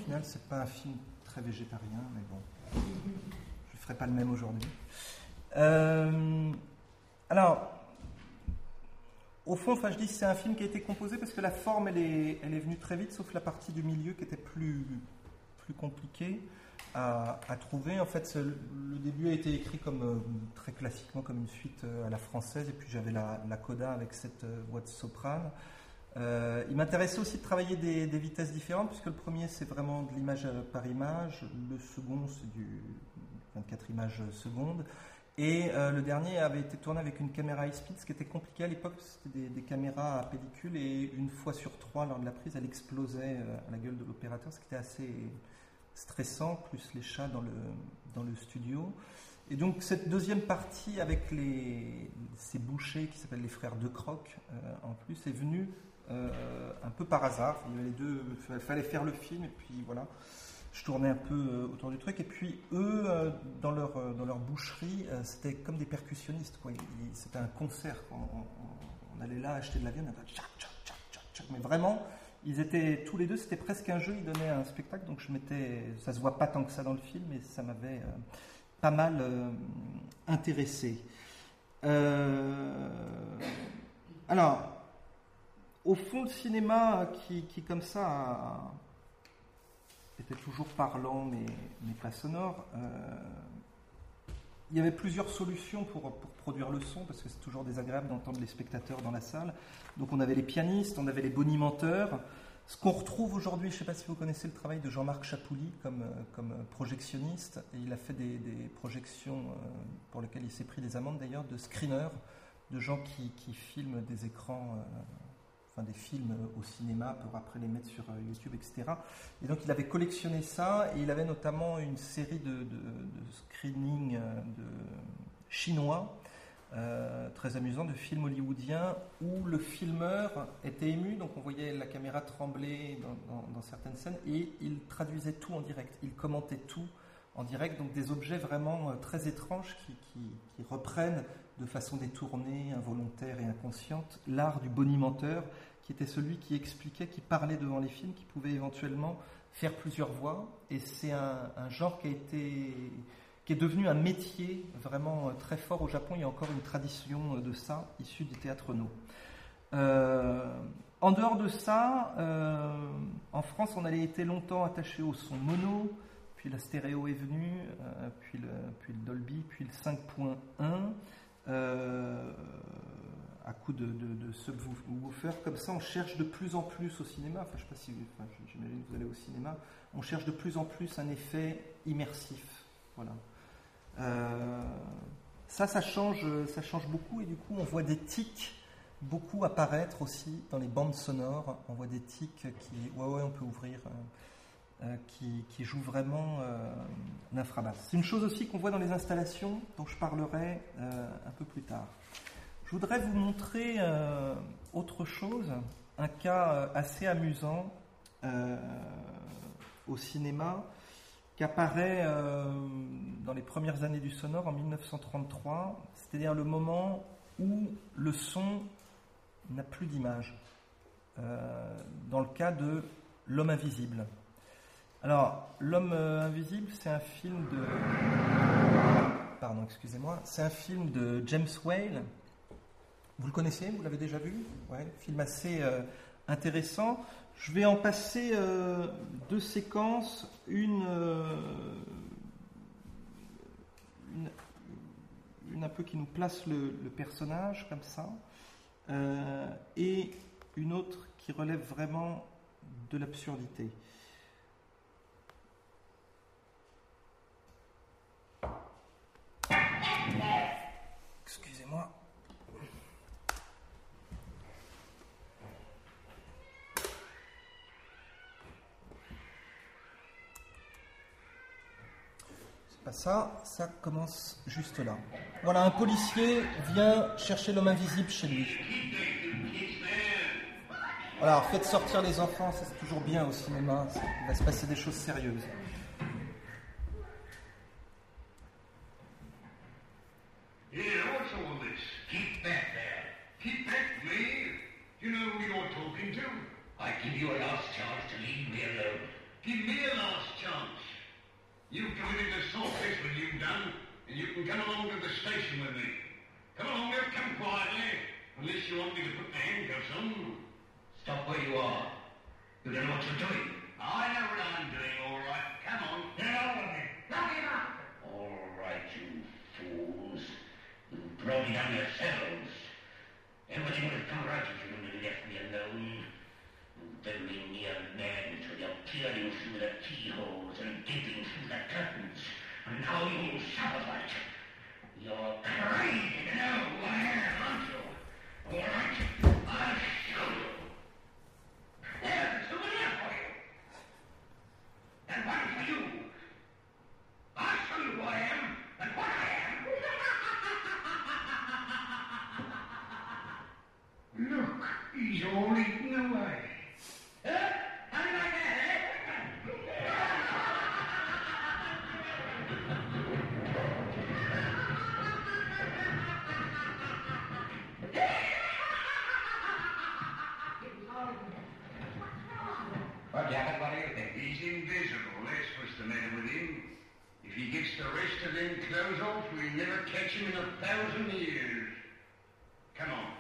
final, c'est pas un film très végétarien, mais bon, je ne ferai pas le même aujourd'hui. Euh, alors, au fond, enfin, je dis que c'est un film qui a été composé parce que la forme, elle est, elle est venue très vite, sauf la partie du milieu qui était plus, plus compliquée à, à trouver. En fait, le, le début a été écrit comme euh, très classiquement, comme une suite euh, à la française, et puis j'avais la, la coda avec cette euh, voix de soprane. Euh, il m'intéressait aussi de travailler des, des vitesses différentes, puisque le premier, c'est vraiment de l'image par image, le second, c'est du vingt-quatre images secondes. Et euh, le dernier avait été tourné avec une caméra high-speed, ce qui était compliqué à l'époque, c'était des, des caméras à pellicule, et une fois sur trois, lors de la prise, elle explosait euh, à la gueule de l'opérateur, ce qui était assez stressant, plus les chats dans le, dans le studio. Et donc cette deuxième partie avec les, ces bouchers qui s'appellent les frères De Croc, euh, en plus, est venue euh, un peu par hasard. Il y avait les deux, il fallait faire le film, et puis voilà. Je tournais un peu euh, autour du truc, et puis eux, euh, dans, leur, euh, dans leur boucherie, euh, c'était comme des percussionnistes, quoi. Ils, ils, c'était un concert. On, on, on allait là acheter de la viande, on tchac, tchac, tchac, tchac, tchac. Mais vraiment, ils étaient tous les deux, c'était presque un jeu, ils donnaient un spectacle, donc je m'étais, ça se voit pas tant que ça dans le film, mais ça m'avait euh, pas mal euh, intéressé. Euh, alors, au fond, le cinéma qui, qui comme ça a, était toujours parlant, mais, mais pas sonore. Euh, il y avait plusieurs solutions pour, pour produire le son, parce que c'est toujours désagréable d'entendre les spectateurs dans la salle. Donc on avait les pianistes, on avait les bonimenteurs. Ce qu'on retrouve aujourd'hui, je ne sais pas si vous connaissez le travail de Jean-Marc Chapouli comme, comme projectionniste. Et il a fait des, des projections pour lesquelles il s'est pris des amendes d'ailleurs, de screeners, de gens qui, qui filment des écrans... Euh, des films au cinéma pour après les mettre sur YouTube, et cetera. Et donc il avait collectionné ça, et il avait notamment une série de, de, de screenings de chinois, euh, très amusants, de films hollywoodiens, où le filmeur était ému, donc on voyait la caméra trembler dans, dans, dans certaines scènes, et il traduisait tout en direct, il commentait tout en direct, donc des objets vraiment très étranges qui, qui, qui reprennent de façon détournée, involontaire et inconsciente, l'art du bonimenteur, qui était celui qui expliquait, qui parlait devant les films, qui pouvait éventuellement faire plusieurs voix. Et c'est un, un genre qui a été, qui est devenu un métier vraiment très fort au Japon. Il y a encore une tradition de ça, issue du théâtre No. Euh, en dehors de ça, euh, en France, on avait été longtemps attaché au son mono, puis la stéréo est venue, euh, puis, le, puis le Dolby, puis le cinq point un. Euh, à coup de, de, de subwoofer, comme ça on cherche de plus en plus au cinéma, enfin je sais pas si, enfin, j'imagine que vous allez au cinéma, on cherche de plus en plus un effet immersif, voilà. Euh, ça, ça change, ça change beaucoup, et du coup on voit des tics beaucoup apparaître aussi dans les bandes sonores, on voit des tics qui, ouais ouais on peut ouvrir, euh, qui, qui jouent vraiment euh, l'infrabasse. C'est une chose aussi qu'on voit dans les installations, dont je parlerai euh, un peu plus tard. Je voudrais vous montrer euh, autre chose, un cas euh, assez amusant euh, au cinéma, qui apparaît euh, dans les premières années du sonore en mille neuf cent trente-trois, c'est-à-dire le moment où le son n'a plus d'image, euh, dans le cas de L'Homme Invisible. Alors, L'Homme Invisible, c'est un film de... Pardon, excusez-moi. C'est un film de James Whale. Vous le connaissez? Vous l'avez déjà vu? Ouais, film assez euh, intéressant. Je vais en passer euh, deux séquences. Une, euh, une, une un peu qui nous place le, le personnage, comme ça. Euh, et une autre qui relève vraiment de l'absurdité. Excusez-moi. C'est pas ça, ça commence juste là. Voilà, un policier vient chercher l'homme invisible chez lui. Voilà, alors faites sortir les enfants, ça c'est toujours bien au cinéma, il va se passer des choses sérieuses. Yeah, what's all this? Keep back there. Keep back, me. You know who you're talking to? I give you a last chance to leave me alone. Give me a last chance. You committed the saltfish when you done, and you can come along to the station with me. Come along, now, come quietly. Unless you want me to put the handcuffs on. Stop where you are. You don't know what you're doing. I know what I'm doing, all right. Come on, get on with me. Lock him up! All right, you fools. You brought it on yourselves. Everybody would have come right if you would have left me alone. You very near madness with your peering through the keyholes and gaping through the curtains. And now you'll suffer for it. You're crazy to know who I am, aren't you? All right, I'll show you. There's a souvenir for you. And one for you. I'll show you who I am and what I am. Look, he's all eaten away. Huh? How did I get it? Well, Jacket, what do you think? He's invisible, that's what's the matter with him. If he gets the rest of them clothes off, we'll never catch him in a thousand years. Come on.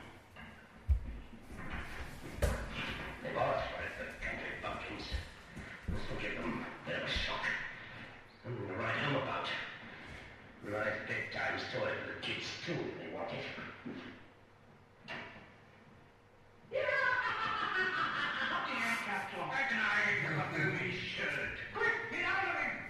They've all swatted the country bumpkins. This will give them a bit of a shock. Something to write home about. Write a bedtime story for the kids, too, if they want it. How can I get up in his shirt? Quick, get out of him!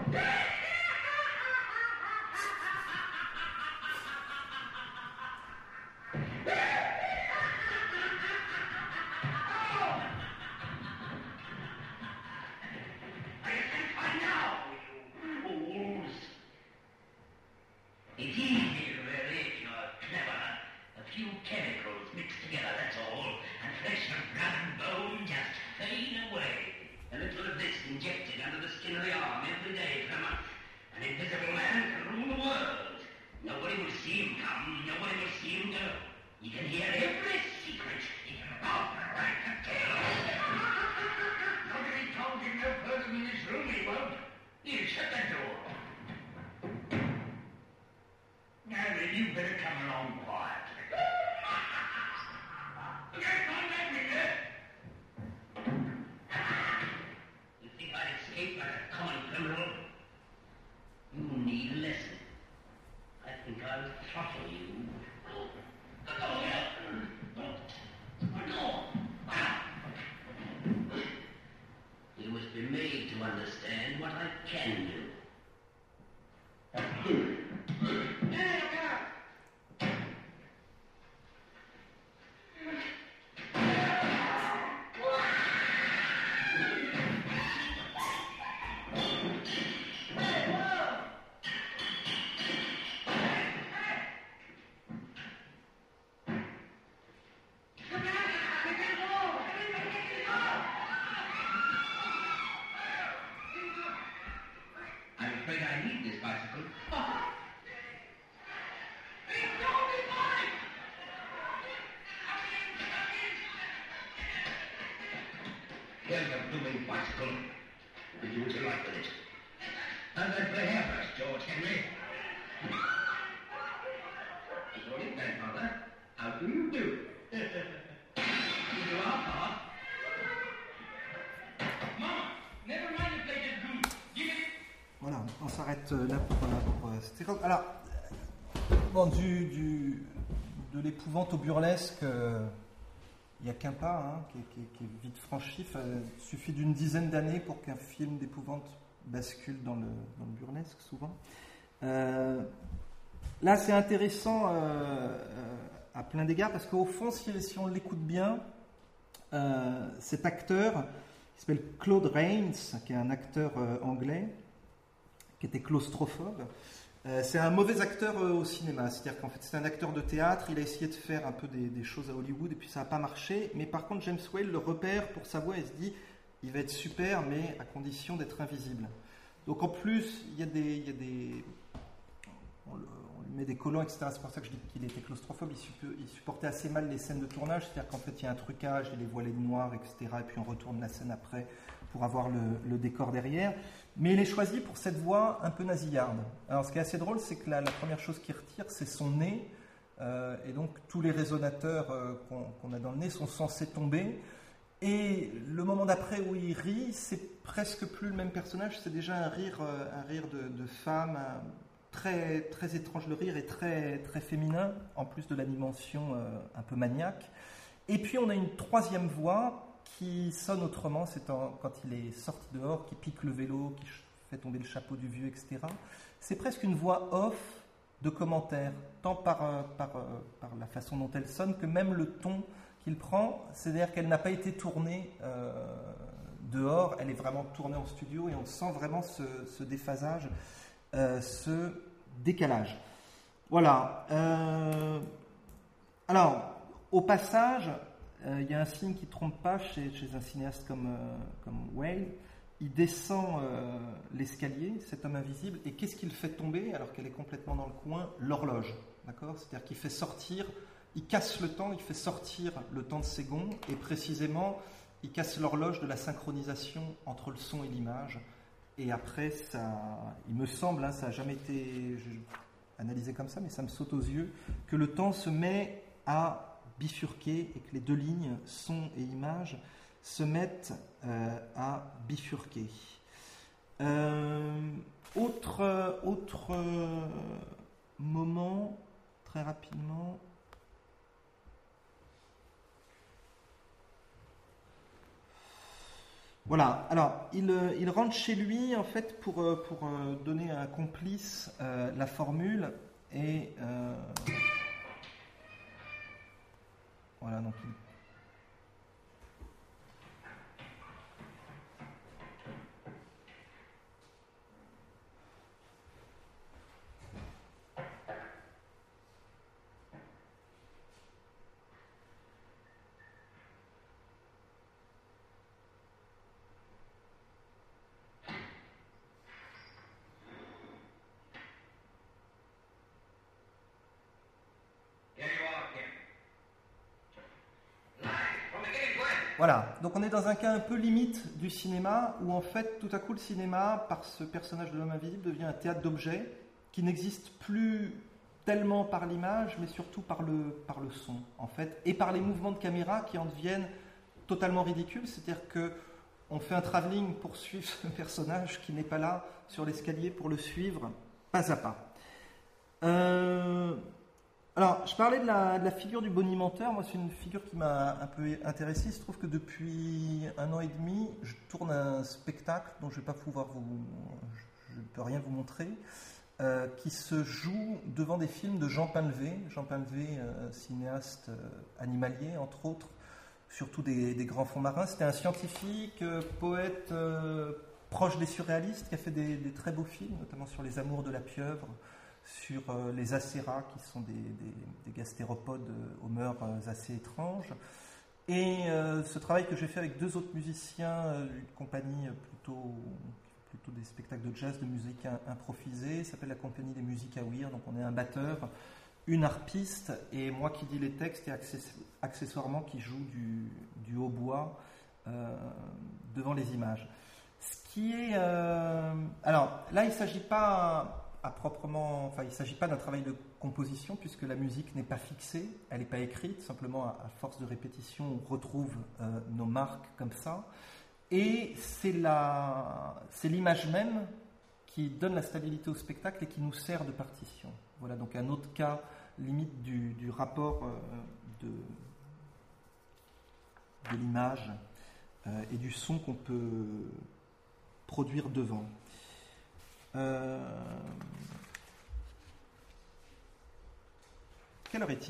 It's easy, really, if you're clever. A few chemicals mixed together, that's all. And flesh and blood and bone just fade away. A little of this injected under the skin of the arm every day for a month. An invisible man can rule the world. Nobody will see him come, nobody will see him go. He can hear every secret. He can operate the tail. Not if he told him no further than his room, he won't. Here, shut that door. Now then, you better come along quietly. Look out, find that window. You think I'd escape like a common criminal? You need a lesson. I think I'll throttle you. You must be made to understand what I can do. Hey, look out! I'm afraid I need this bicycle. Here's your blooming bicycle. What would you like with it? How's that play hairbrush, George Henry? Sorry, grandfather. How do you do? You do our part. Mama, never mind the plate is good. Give it. Voilà, on s'arrête euh, là pour, euh, pour euh, cette séquence. Alors, euh, bon, du, du, de l'épouvante au burlesque, euh, il n'y a qu'un pas hein, qui, est, qui, est, qui est vite franchi. Enfin, il suffit d'une dizaine d'années pour qu'un film d'épouvante bascule dans le, dans le burlesque, souvent. Euh, là, c'est intéressant euh, euh, à plein d'égards, parce qu'au fond, si, si on l'écoute bien, euh, cet acteur, qui s'appelle Claude Rains, qui est un acteur euh, anglais, qui était claustrophobe, euh, c'est un mauvais acteur euh, au cinéma. C'est-à-dire qu'en fait, c'est un acteur de théâtre, il a essayé de faire un peu des, des choses à Hollywood, et puis ça n'a pas marché. Mais par contre, James Whale le repère pour sa voix et se dit, il va être super, mais à condition d'être invisible. Donc en plus, il y a des... Il y a des on, le, on lui met des collants, et cetera. C'est pour ça que je dis qu'il était claustrophobe. Il, suppo, il supportait assez mal les scènes de tournage. C'est-à-dire qu'en fait, il y a un trucage, il est voilé de noir, et cetera. Et puis on retourne la scène après pour avoir le, le décor derrière. Mais il est choisi pour cette voix un peu nasillarde. Alors ce qui est assez drôle, c'est que la, la première chose qu'il retire, c'est son nez. Euh, et donc tous les résonateurs euh, qu'on, qu'on a dans le nez sont censés tomber. Et le moment d'après où il rit, c'est presque plus le même personnage, c'est déjà un rire, euh, un rire de, de femme, un, très, très étrange le rire et très, très féminin, en plus de la dimension euh, un peu maniaque. Et puis on a une troisième voix qui sonne autrement, c'est en, quand il est sorti dehors, qui pique le vélo, qui fait tomber le chapeau du vieux, et cetera. C'est presque une voix off de commentaire, tant par, euh, par, euh, par la façon dont elle sonne que même le ton qu'il prend, c'est-à-dire qu'elle n'a pas été tournée euh, dehors, elle est vraiment tournée en studio et on sent vraiment ce, ce déphasage, euh, ce décalage. Voilà. Euh, alors, au passage, euh, il y a un signe qui ne trompe pas chez, chez un cinéaste comme, euh, comme Whale. Il descend euh, l'escalier, cet homme invisible, et qu'est-ce qu'il fait tomber, alors qu'elle est complètement dans le coin? L'horloge. D'accord ? C'est-à-dire qu'il fait sortir, il casse le temps, il fait sortir le temps de ses gonds, et précisément, il casse l'horloge de la synchronisation entre le son et l'image. Et après, ça, il me semble, hein, ça n'a jamais été analysé comme ça, mais ça me saute aux yeux, que le temps se met à bifurquer et que les deux lignes, son et image, se mettent euh, à bifurquer. Euh, autre, autre euh, moment, très rapidement. Voilà, alors il, il rentre chez lui en fait pour, pour donner à un complice euh, la formule et euh, voilà, donc il Voilà, donc on est dans un cas un peu limite du cinéma, où en fait, tout à coup, le cinéma, par ce personnage de l'homme invisible, devient un théâtre d'objets qui n'existe plus tellement par l'image, mais surtout par le, par le son, en fait, et par les mouvements de caméra qui en deviennent totalement ridicules, c'est-à-dire qu'on fait un travelling pour suivre ce personnage qui n'est pas là sur l'escalier pour le suivre pas à pas. Euh... Alors, je parlais de la, de la figure du bonimenteur. Moi, c'est une figure qui m'a un peu intéressé. Il se trouve que depuis un an et demi, je tourne un spectacle dont je ne vais pas pouvoir vous... Je ne peux rien vous montrer, euh, qui se joue devant des films de Jean Painlevé. Jean Painlevé, euh, cinéaste euh, animalier, entre autres, surtout des, des grands fonds marins. C'était un scientifique, euh, poète euh, proche des surréalistes, qui a fait des, des très beaux films, notamment sur les amours de la pieuvre, sur euh, les acéras, qui sont des, des, des gastéropodes euh, aux mœurs euh, assez étranges. Et euh, ce travail que j'ai fait avec deux autres musiciens, euh, une compagnie plutôt, plutôt des spectacles de jazz, de musique in, improvisée, s'appelle la Compagnie des Musiques à Ouïr. Donc on est un batteur, une harpiste, et moi qui dis les textes, et accessoirement qui joue du, du hautbois euh, devant les images. Ce qui est... Euh, alors là, il ne s'agit pas... À proprement, enfin, il ne s'agit pas d'un travail de composition puisque la musique n'est pas fixée, elle n'est pas écrite, simplement à, à force de répétition on retrouve euh, nos marques comme ça, et c'est, la, c'est l'image même qui donne la stabilité au spectacle et qui nous sert de partition. Voilà donc un autre cas limite du, du rapport euh, de, de l'image euh, et du son qu'on peut produire devant. Euh... Quelle heure est-il ?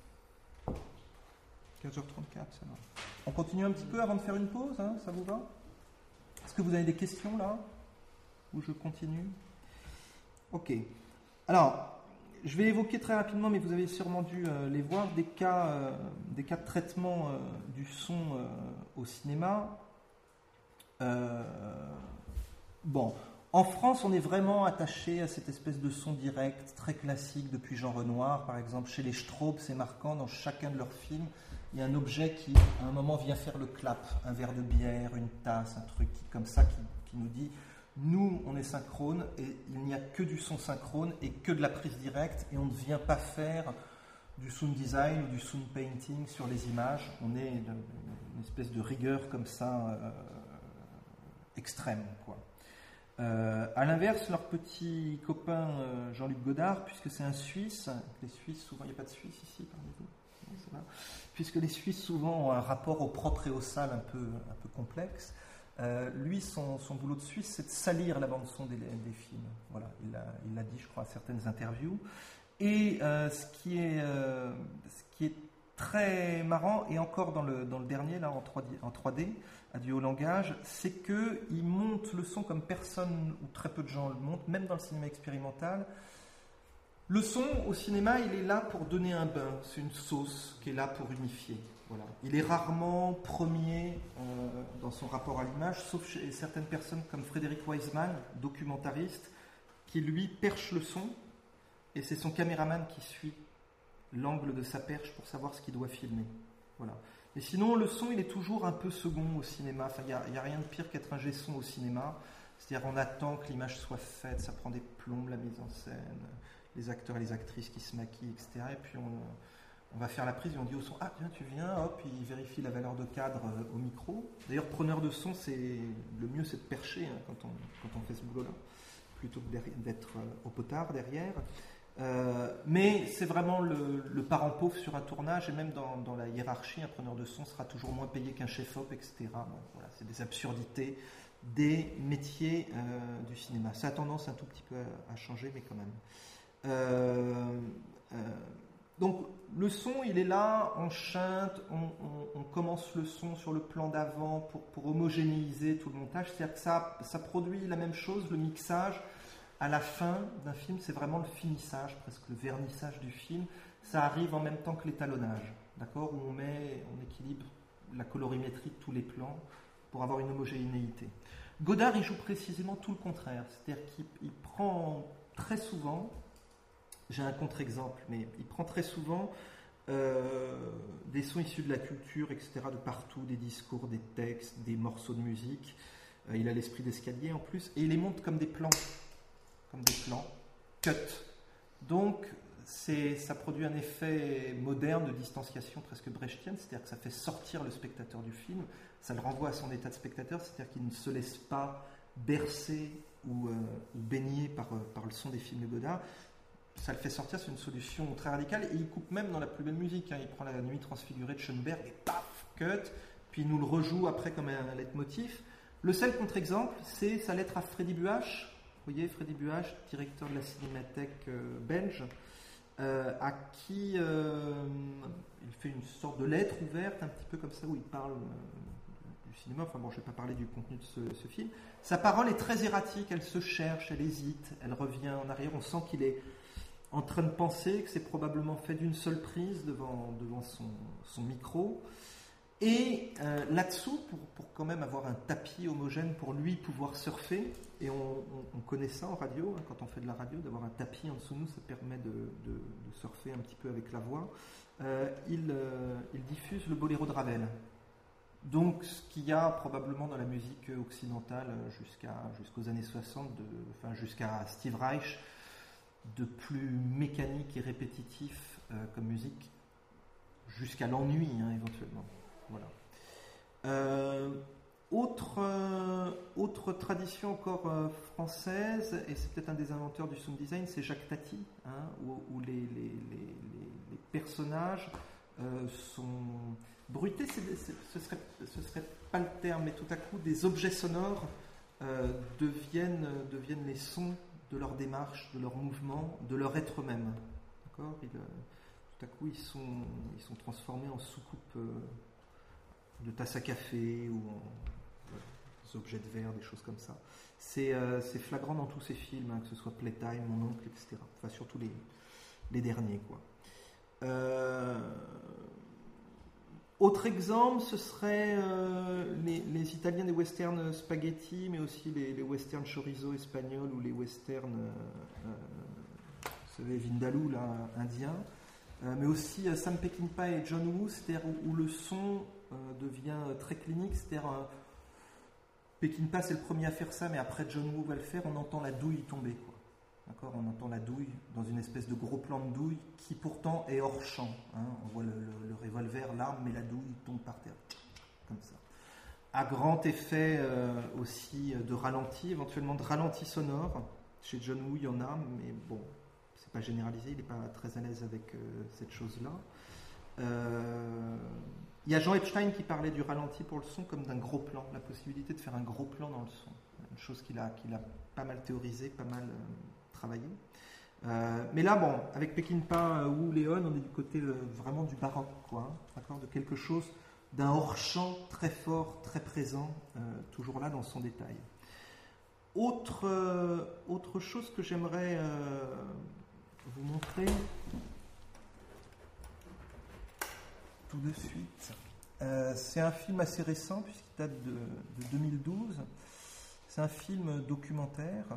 quinze heures trente-quatre, ça va. On continue un petit peu avant de faire une pause, hein, ça vous va ? Est-ce que vous avez des questions là ? Ou je continue ? Ok. Alors, je vais évoquer très rapidement, mais vous avez sûrement dû euh, les voir, des cas, euh, des cas de traitement euh, du son euh, au cinéma. Euh... Bon. En France, on est vraiment attaché à cette espèce de son direct, très classique depuis Jean Renoir. Par exemple, chez les Straub, c'est marquant, dans chacun de leurs films, il y a un objet qui, à un moment, vient faire le clap. Un verre de bière, une tasse, un truc qui, comme ça, qui, qui nous dit « Nous, on est synchrone et il n'y a que du son synchrone et que de la prise directe et on ne vient pas faire du sound design ou du sound painting sur les images. On est une, une espèce de rigueur comme ça, euh, extrême, quoi. » Euh, à l'inverse, leur petit copain euh, Jean-Luc Godard, puisque c'est un Suisse, les Suisses, souvent, il n'y a pas de Suisse ici parmi vous, non, ça va. Puisque les Suisses souvent ont un rapport au propre et au sale un peu, un peu complexe, euh, lui, son, son boulot de Suisse, c'est de salir la bande-son des, des films. Voilà, il l'a il l'a dit, je crois, à certaines interviews. Et euh, ce, qui est, euh, ce qui est très marrant, et encore dans le, dans le dernier, là, en trois D, en trois D, Adieu au langage, c'est qu'il monte le son comme personne ou très peu de gens le montent, même dans le cinéma expérimental. Le son au cinéma, il est là pour donner un bain, c'est une sauce qui est là pour unifier. Voilà. Il est rarement premier euh, dans son rapport à l'image, sauf chez certaines personnes comme Frédéric Wiseman, documentariste, qui lui perche le son, et c'est son caméraman qui suit l'angle de sa perche pour savoir ce qu'il doit filmer. Voilà. Et sinon, le son, il est toujours un peu second au cinéma. Enfin, il n'y a, a rien de pire qu'être un G-son au cinéma. C'est-à-dire, on attend que l'image soit faite, ça prend des plombes, la mise en scène, les acteurs et les actrices qui se maquillent, et cetera. Et puis, on, on va faire la prise et on dit au son, ah, tiens, tu viens, hop, il vérifie la valeur de cadre euh, au micro. D'ailleurs, preneur de son, c'est le mieux, c'est de percher hein, quand, on, quand on fait ce boulot-là, plutôt que d'être euh, au potard derrière. Euh, mais c'est vraiment le, le parent pauvre sur un tournage, et même dans, dans la hiérarchie, un preneur de son sera toujours moins payé qu'un chef-op, et cetera. Bon, voilà, c'est des absurdités des métiers euh, du cinéma. Ça a tendance un tout petit peu à, à changer, mais quand même. Euh, euh, donc le son, il est là, on chante, on, on, on commence le son sur le plan d'avant pour, pour homogénéiser tout le montage. C'est-à-dire que ça, ça produit la même chose, le mixage. À la fin d'un film, c'est vraiment le finissage, presque le vernissage du film. Ça arrive en même temps que l'étalonnage, d'accord, où on met, on équilibre la colorimétrie de tous les plans pour avoir une homogénéité. Godard, il joue précisément tout le contraire, c'est-à-dire qu'il il prend très souvent, j'ai un contre-exemple, mais il prend très souvent euh, des sons issus de la culture, et cetera, de partout, des discours, des textes, des morceaux de musique. Euh, il a l'esprit d'escalier en plus, et il les monte comme des plans. Comme des plans, cut. Donc, c'est, ça produit un effet moderne de distanciation presque brechtienne, c'est-à-dire que ça fait sortir le spectateur du film, ça le renvoie à son état de spectateur, c'est-à-dire qu'il ne se laisse pas bercer ou, euh, ou baigner par, par le son des films de Godard. Ça le fait sortir, c'est une solution très radicale, et il coupe même dans la plus belle musique. Hein. Il prend La Nuit transfigurée de Schoenberg et paf, cut, puis il nous le rejoue après comme un leitmotiv. Le seul contre-exemple, c'est sa lettre à Freddy Buach. Vous voyez, Freddy Buach, directeur de la Cinémathèque euh, belge, euh, à qui euh, il fait une sorte de lettre ouverte, un petit peu comme ça, où il parle euh, du cinéma. Enfin bon, je ne vais pas parler du contenu de ce, ce film. Sa parole est très erratique, elle se cherche, elle hésite, elle revient en arrière. On sent qu'il est en train de penser, que c'est probablement fait d'une seule prise devant, devant son, son micro. Et euh, là-dessous, pour, pour quand même avoir un tapis homogène pour lui pouvoir surfer, et on, on, on connaît ça en radio, hein, quand on fait de la radio, d'avoir un tapis en dessous de nous, ça permet de, de, de surfer un petit peu avec la voix, euh, il, euh, il diffuse le boléro de Ravel. Donc ce qu'il y a probablement dans la musique occidentale jusqu'à, jusqu'aux années soixante, de, enfin jusqu'à Steve Reich, de plus mécanique et répétitif euh, comme musique, jusqu'à l'ennui hein, éventuellement. Voilà. Euh, autre, euh, autre tradition encore euh, française, et c'est peut-être un des inventeurs du sound design, c'est Jacques Tati, hein, où, où les, les, les, les, les personnages euh, sont bruités, c'est, c'est, ce serait, ce serait pas le terme, mais tout à coup des objets sonores euh, deviennent, deviennent les sons de leur démarche, de leur mouvement, de leur être même. D'accord ? Ils, tout à coup, ils sont, ils sont transformés en soucoupe euh, de tasse à café ou en voilà, des objets de verre, des choses comme ça. C'est, euh, c'est flagrant dans tous ces films, hein, que ce soit Playtime, Mon oncle, et cetera. Enfin, surtout les, les derniers, quoi. Euh, autre Autre exemple, ce serait euh, les, les Italiens des westerns spaghetti, mais aussi les, les westerns chorizo espagnols ou les westerns, euh, euh, vous savez, Vindaloo, là, indien. Euh, mais aussi euh, Sam Peckinpah et John Woo, c'est-à-dire où, où le son euh, devient très clinique, c'est-à-dire euh, Peckinpah c'est le premier à faire ça, mais après John Woo va le faire, on entend la douille tomber, quoi. D'accord, on entend la douille dans une espèce de gros plan de douille qui pourtant est hors champ. Hein. On voit le, le, le revolver, l'arme, mais la douille tombe par terre, comme ça. À grand effet euh, aussi de ralenti, éventuellement de ralenti sonore. Chez John Woo, il y en a, mais bon, c'est pas généralisé, il n'est pas très à l'aise avec euh, cette chose-là. Euh, il y a Jean Epstein qui parlait du ralenti pour le son comme d'un gros plan, la possibilité de faire un gros plan dans le son. Une chose qu'il a, qu'il a pas mal théorisé, pas mal... Euh, travailler. Euh, mais là, bon, avec Peckinpah ou Léon, on est du côté euh, vraiment du baroque, quoi, hein, d'accord, de quelque chose, d'un hors-champ très fort, très présent, euh, toujours là dans son détail. Autre, euh, autre chose que j'aimerais euh, vous montrer tout de suite, euh, c'est un film assez récent, puisqu'il date de, de deux mille douze. C'est un film documentaire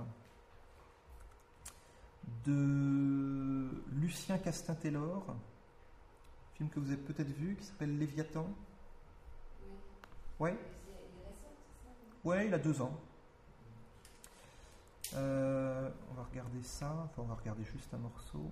de Lucien Castin-Taylor, un film que vous avez peut-être vu, qui s'appelle Léviathan. Oui. Ouais. Ouais, il a deux ans. Euh, on va regarder ça, enfin on va regarder juste un morceau.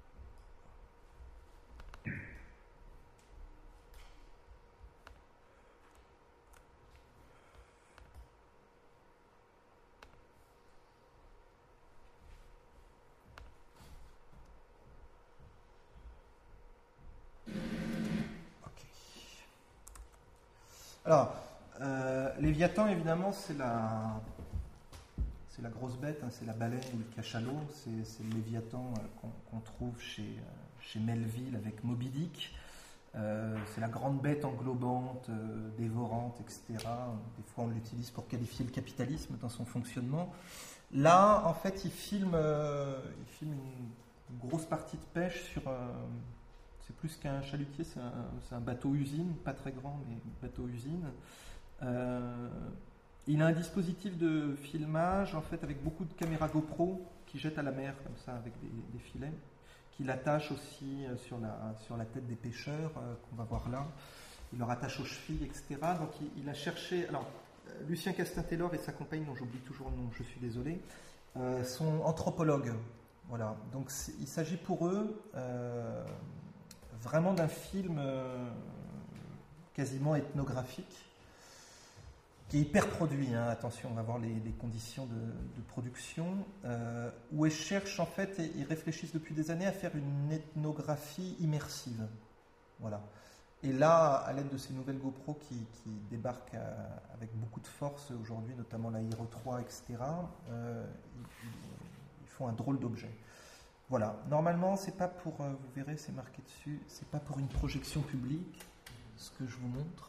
Alors, euh, Léviathan, évidemment, c'est la, c'est la grosse bête, hein, c'est la baleine ou le cachalot, c'est, c'est le Léviathan euh, qu'on, qu'on trouve chez, euh, chez Melville avec Moby Dick. Euh, c'est la grande bête englobante, euh, dévorante, et cetera. Des fois, on l'utilise pour qualifier le capitalisme dans son fonctionnement. Là, en fait, il filme, euh, il filme une, une grosse partie de pêche sur... Euh, c'est plus qu'un chalutier, c'est un, c'est un bateau-usine, pas très grand, mais bateau-usine. Euh, il a un dispositif de filmage, en fait, avec beaucoup de caméras GoPro qui jettent à la mer, comme ça, avec des, des filets, qu'il attache aussi sur la, sur la tête des pêcheurs, euh, qu'on va voir là. Il leur attache aux chevilles, et cetera. Donc, il, il a cherché... Alors, Lucien Castin-Taylor et sa compagne, dont j'oublie toujours le nom, je suis désolé, euh, sont anthropologues. Voilà. Donc, il s'agit pour eux... Euh, vraiment d'un film euh, quasiment ethnographique, qui est hyper produit, hein, attention, on va voir les, les conditions de, de production, euh, où ils cherchent en fait, et ils réfléchissent depuis des années à faire une ethnographie immersive. Voilà. Et là, à l'aide de ces nouvelles GoPro qui, qui débarquent à, avec beaucoup de force aujourd'hui, notamment la Hero trois, et cetera, euh, ils, ils font un drôle d'objet. Voilà, normalement, c'est pas pour, euh, vous verrez, c'est marqué dessus, c'est pas pour une projection publique, ce que je vous montre,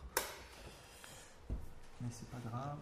mais c'est pas grave.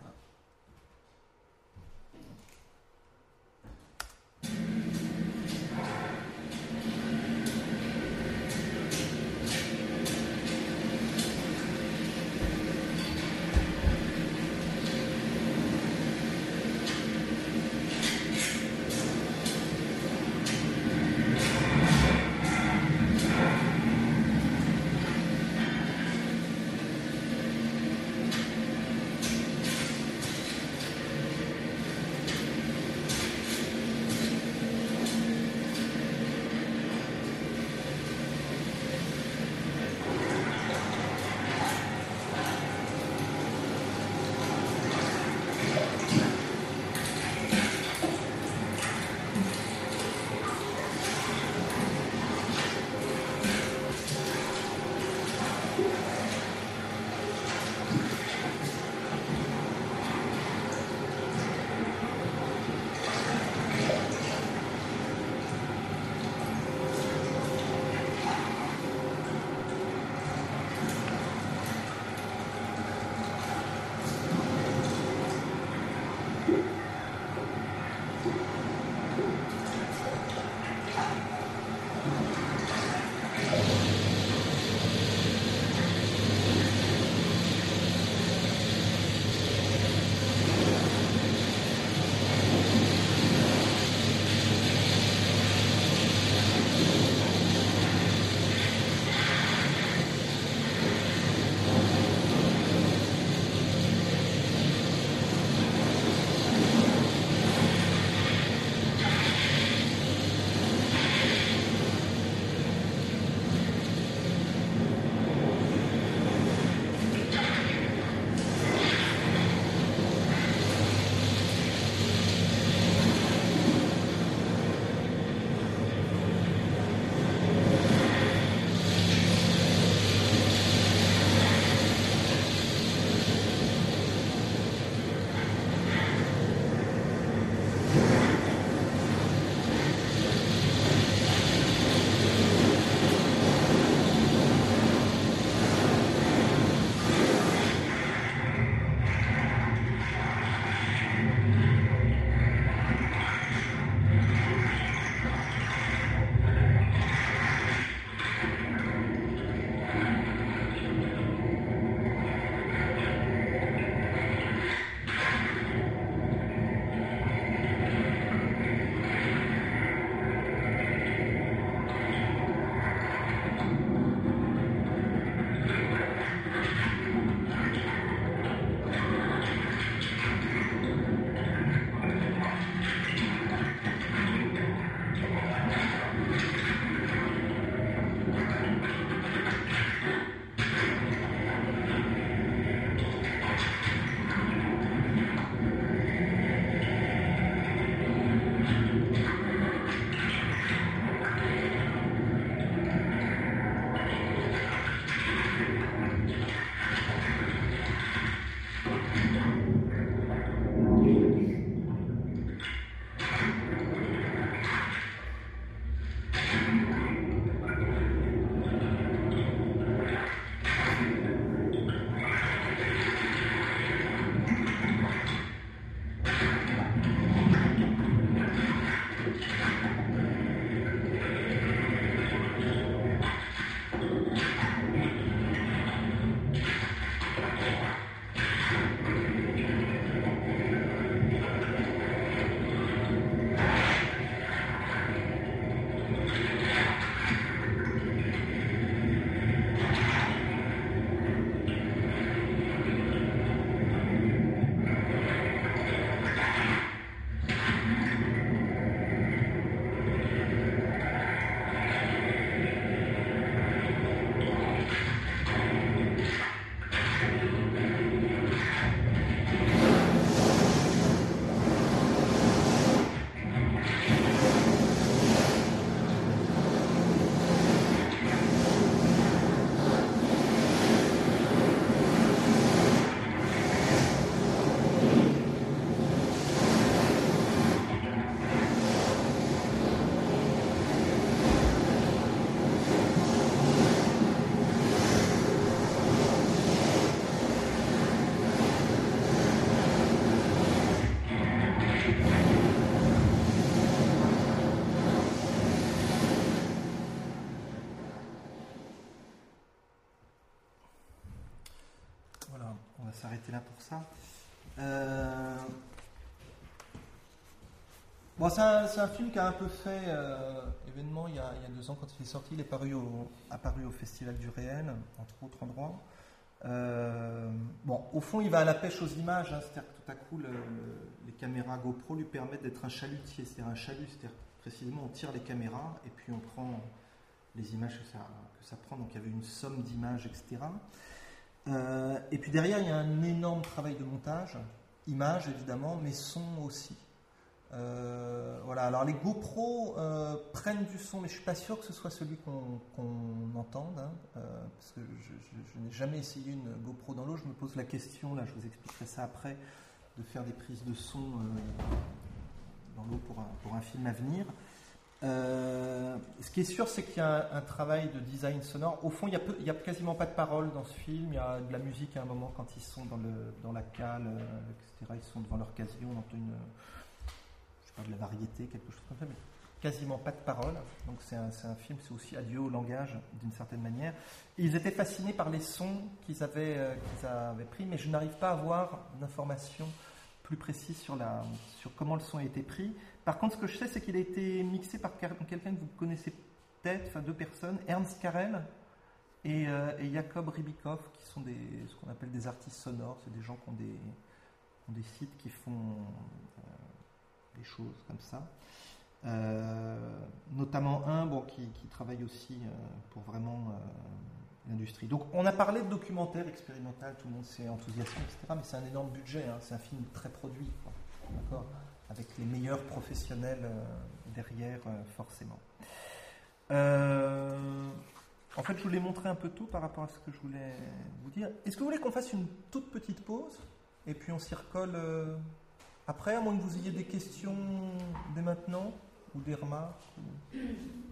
on va s'arrêter là pour ça. Euh... Bon, c'est un, c'est un film qui a un peu fait euh, événement il y, a, il y a deux ans quand il est sorti. Il est paru au, apparu au Festival du Réel, entre autres endroits. Euh, bon, au fond, il va à la pêche aux images, hein, c'est-à-dire que tout à coup, le, le, les caméras GoPro lui permettent d'être un chalutier, c'est-à-dire un chalut, c'est-à-dire précisément on tire les caméras et puis on prend les images que ça, que ça prend. Donc il y avait une somme d'images, et cetera. Euh, et puis derrière, il y a un énorme travail de montage, images évidemment, mais son aussi. Euh, voilà, alors les GoPro euh, prennent du son, mais je ne suis pas sûr que ce soit celui qu'on, qu'on entende, hein, euh, parce que je, je, je n'ai jamais essayé une GoPro dans l'eau. Je me pose la question, là je vous expliquerai ça après, de faire des prises de son euh, dans l'eau pour un, pour un film à venir. Euh, ce qui est sûr, c'est qu'il y a un, un travail de design sonore. Au fond, il n'y a, a quasiment pas de paroles dans ce film. Il y a de la musique à un moment quand ils sont dans, le, dans la cale, euh, et cetera. Ils sont devant leur casier, on entend une... de la variété, quelque chose comme ça, mais quasiment pas de paroles. Donc c'est un, c'est un film, c'est aussi adieu au langage d'une certaine manière. Et ils étaient fascinés par les sons qu'ils avaient, euh, qu'ils avaient pris, mais je n'arrive pas à avoir d'informations plus précises sur, la, sur comment le son a été pris. Par contre, ce que je sais, c'est qu'il a été mixé par quelqu'un que vous connaissez peut-être, enfin deux personnes, Ernst Karel et, euh, et Jakob Rybikov, qui sont des, ce qu'on appelle des artistes sonores. C'est des gens qui ont des, qui ont des sites qui font... Euh, des choses comme ça, euh, notamment un bon, qui, qui travaille aussi euh, pour vraiment euh, l'industrie. Donc on a parlé de documentaire expérimental, tout le monde s'est enthousiasmé, et cetera. Mais c'est un énorme budget, hein, c'est un film très produit, quoi, d'accord, avec les meilleurs professionnels euh, derrière, euh, forcément. Euh, en fait, je vous l'ai montré un peu tôt par rapport à ce que je voulais vous dire. Est-ce que vous voulez qu'on fasse une toute petite pause et puis on s'y recolle euh, après, à moins que vous ayez des questions dès maintenant, ou des remarques ou... Moi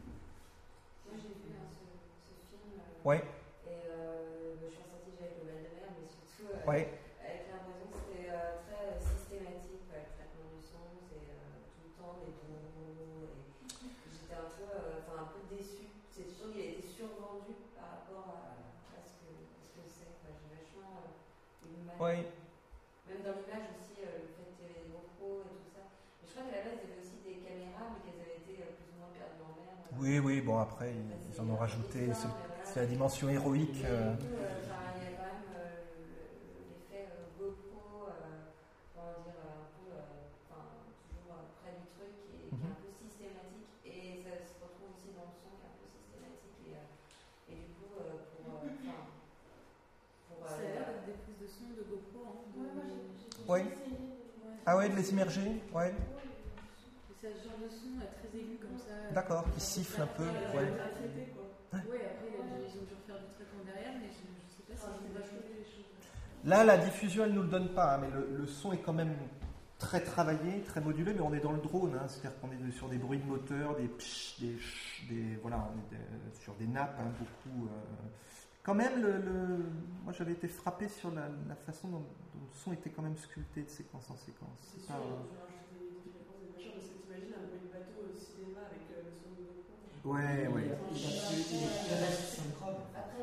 j'ai vu hein, ce, ce film, euh, ouais. et euh, je suis ressortie avec le mal de mer, mais surtout euh, ouais. avec l'impression que c'était euh, très systématique, quoi, le traitement du son, c'est euh, tout le temps des bons mots, et j'étais un peu, euh, un peu déçue. C'est toujours qu'il a été survendu par rapport à, à, ce, que, à ce que c'est. Quoi. J'ai vachement euh, eu mal. Ouais. Même dans l'image aussi, euh, le fait qu'il y avait des GoPro et tout ça. Mais je crois qu'à la base, il y avait aussi des caméras, mais qu'elles avaient été euh, plus ou moins perdues en mer. Euh, oui, oui, bon, après, ils, enfin, ils en ont rajouté. C'est, voilà, c'est la dimension héroïque. Euh... Coup, euh, il y a quand même euh, l'effet euh, GoPro, euh, comment dire, un peu, euh, toujours près du truc, qui est, mm-hmm. qui est un peu systématique. Et ça se retrouve aussi dans le son, qui est un peu systématique. Et, euh, et du coup, euh, pour. Euh, pour ça a l'air d'être des prises de son de GoPro. Hein, de... Ouais, moi j'ai, j'ai oui. essayé. Ah ouais, de les immerger, ouais. C'est ce genre de son très aigu comme ça. D'accord, qui siffle un peu. Ouais. Oui, après ils ont dû refaire du traitement derrière, mais je ne sais pas si ils vont rajouter les choses. Là, la diffusion, elle ne nous le donne pas, hein, mais le, le son est quand même très travaillé, très modulé, mais on est dans le drone, hein, c'est-à-dire qu'on est sur des bruits de moteur, des psh, des ch, des voilà, on est de, sur des nappes, hein, beaucoup. Euh, Quand même, le, le, moi j'avais été frappé sur la, la façon dont, dont le son était quand même sculpté de séquence en séquence. C'est, c'est sûr, pas, euh... je vais rajouter des fréquences, des machins, parce que t'imagines un bruit de bateau au cinéma avec euh, le son de GoPro. Ouais, ouais. Il, il, il reste synchrone.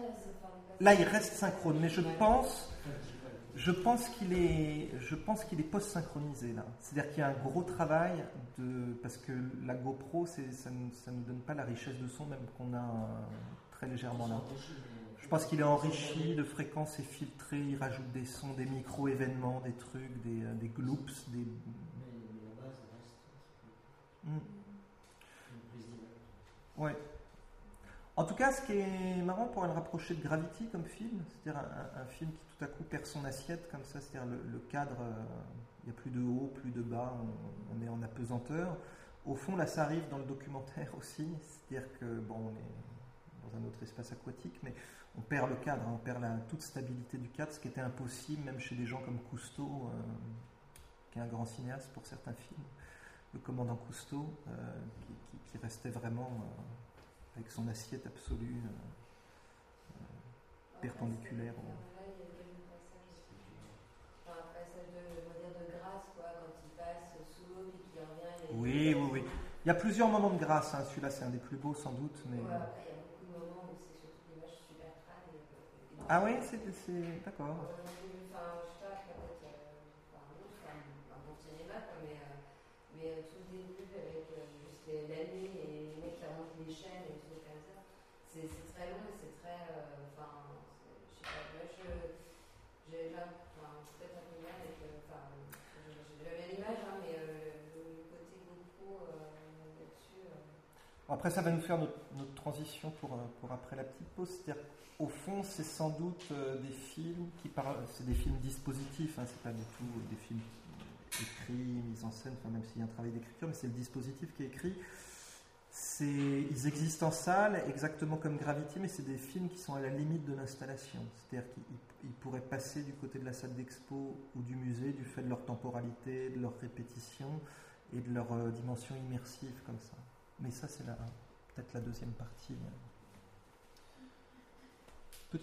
Là, il reste synchrone, mais je pense, je pense qu'il est, je pense qu'il est post-synchronisé là. C'est-à-dire qu'il y a un gros travail de, parce que la GoPro, c'est, ça ne ça nous donne pas la richesse de son même qu'on a euh, très légèrement là. Je pense qu'il est enrichi de fréquences et filtré, il rajoute des sons, des micro-événements, des trucs, des, euh, des gloops, des... Mais, mais la base reste mm. une prise d'image. Ouais. En tout cas, ce qui est marrant pour le rapprocher de Gravity comme film, c'est-à-dire un, un film qui tout à coup perd son assiette comme ça, c'est-à-dire le, le cadre, euh, il n'y a plus de haut, plus de bas, on, on est en apesanteur. Au fond, là, ça arrive dans le documentaire aussi, c'est-à-dire que, bon, on est dans un autre espace aquatique, mais on perd le cadre, hein, on perd la toute stabilité du cadre, ce qui était impossible même chez des gens comme Cousteau, euh, qui est un grand cinéaste pour certains films, le commandant Cousteau, euh, qui, qui, qui restait vraiment euh, avec son assiette absolue, euh, euh, perpendiculaire. Là, il y a quelques passages aussi. Enfin, un passage de, on va dire, de grâce, quoi, quand il passe sous l'eau et qu'il revient. Il oui, oui, oui. Il y a plusieurs moments de grâce, hein. Celui-là c'est un des plus beaux sans doute. Mais... Ouais, après, il y a beaucoup de moments où c'est surtout des images super crades et, et Ah ouais, c'est, c'est... d'accord. Enfin, je sais pas, peut-être euh, enfin, non, enfin, un bon cinéma, quoi, mais, euh, mais euh, tout le début avec euh, juste les- la nuit et les mecs qui remontent les chaînes et tout comme ça, c'est, c'est très long et c'est très. euh, Enfin, c'est- je sais pas, moi je. J'ai, j'ai un- enfin, c'est peut-être un peu mal avec. euh, Enfin, je- je- j'avais l'image, hein, mais euh, le, le côté GoPro euh, là-dessus. euh, Après, ça va nous faire notre, notre transition pour, euh, pour après la petite pause. C'est-à-dire qu'au fond, c'est sans doute euh, des films qui parlent, c'est des films dispositifs, hein, c'est pas du tout euh, des films écrits, mis en scène, enfin, même s'il y a un travail d'écriture, mais c'est le dispositif qui est écrit. C'est, ils existent en salle, exactement comme Gravity, mais c'est des films qui sont à la limite de l'installation. C'est-à-dire qu'ils ils pourraient passer du côté de la salle d'expo ou du musée du fait de leur temporalité, de leur répétition et de leur euh, dimension immersive comme ça. Mais ça, c'est la, peut-être la deuxième partie. Petite pause ?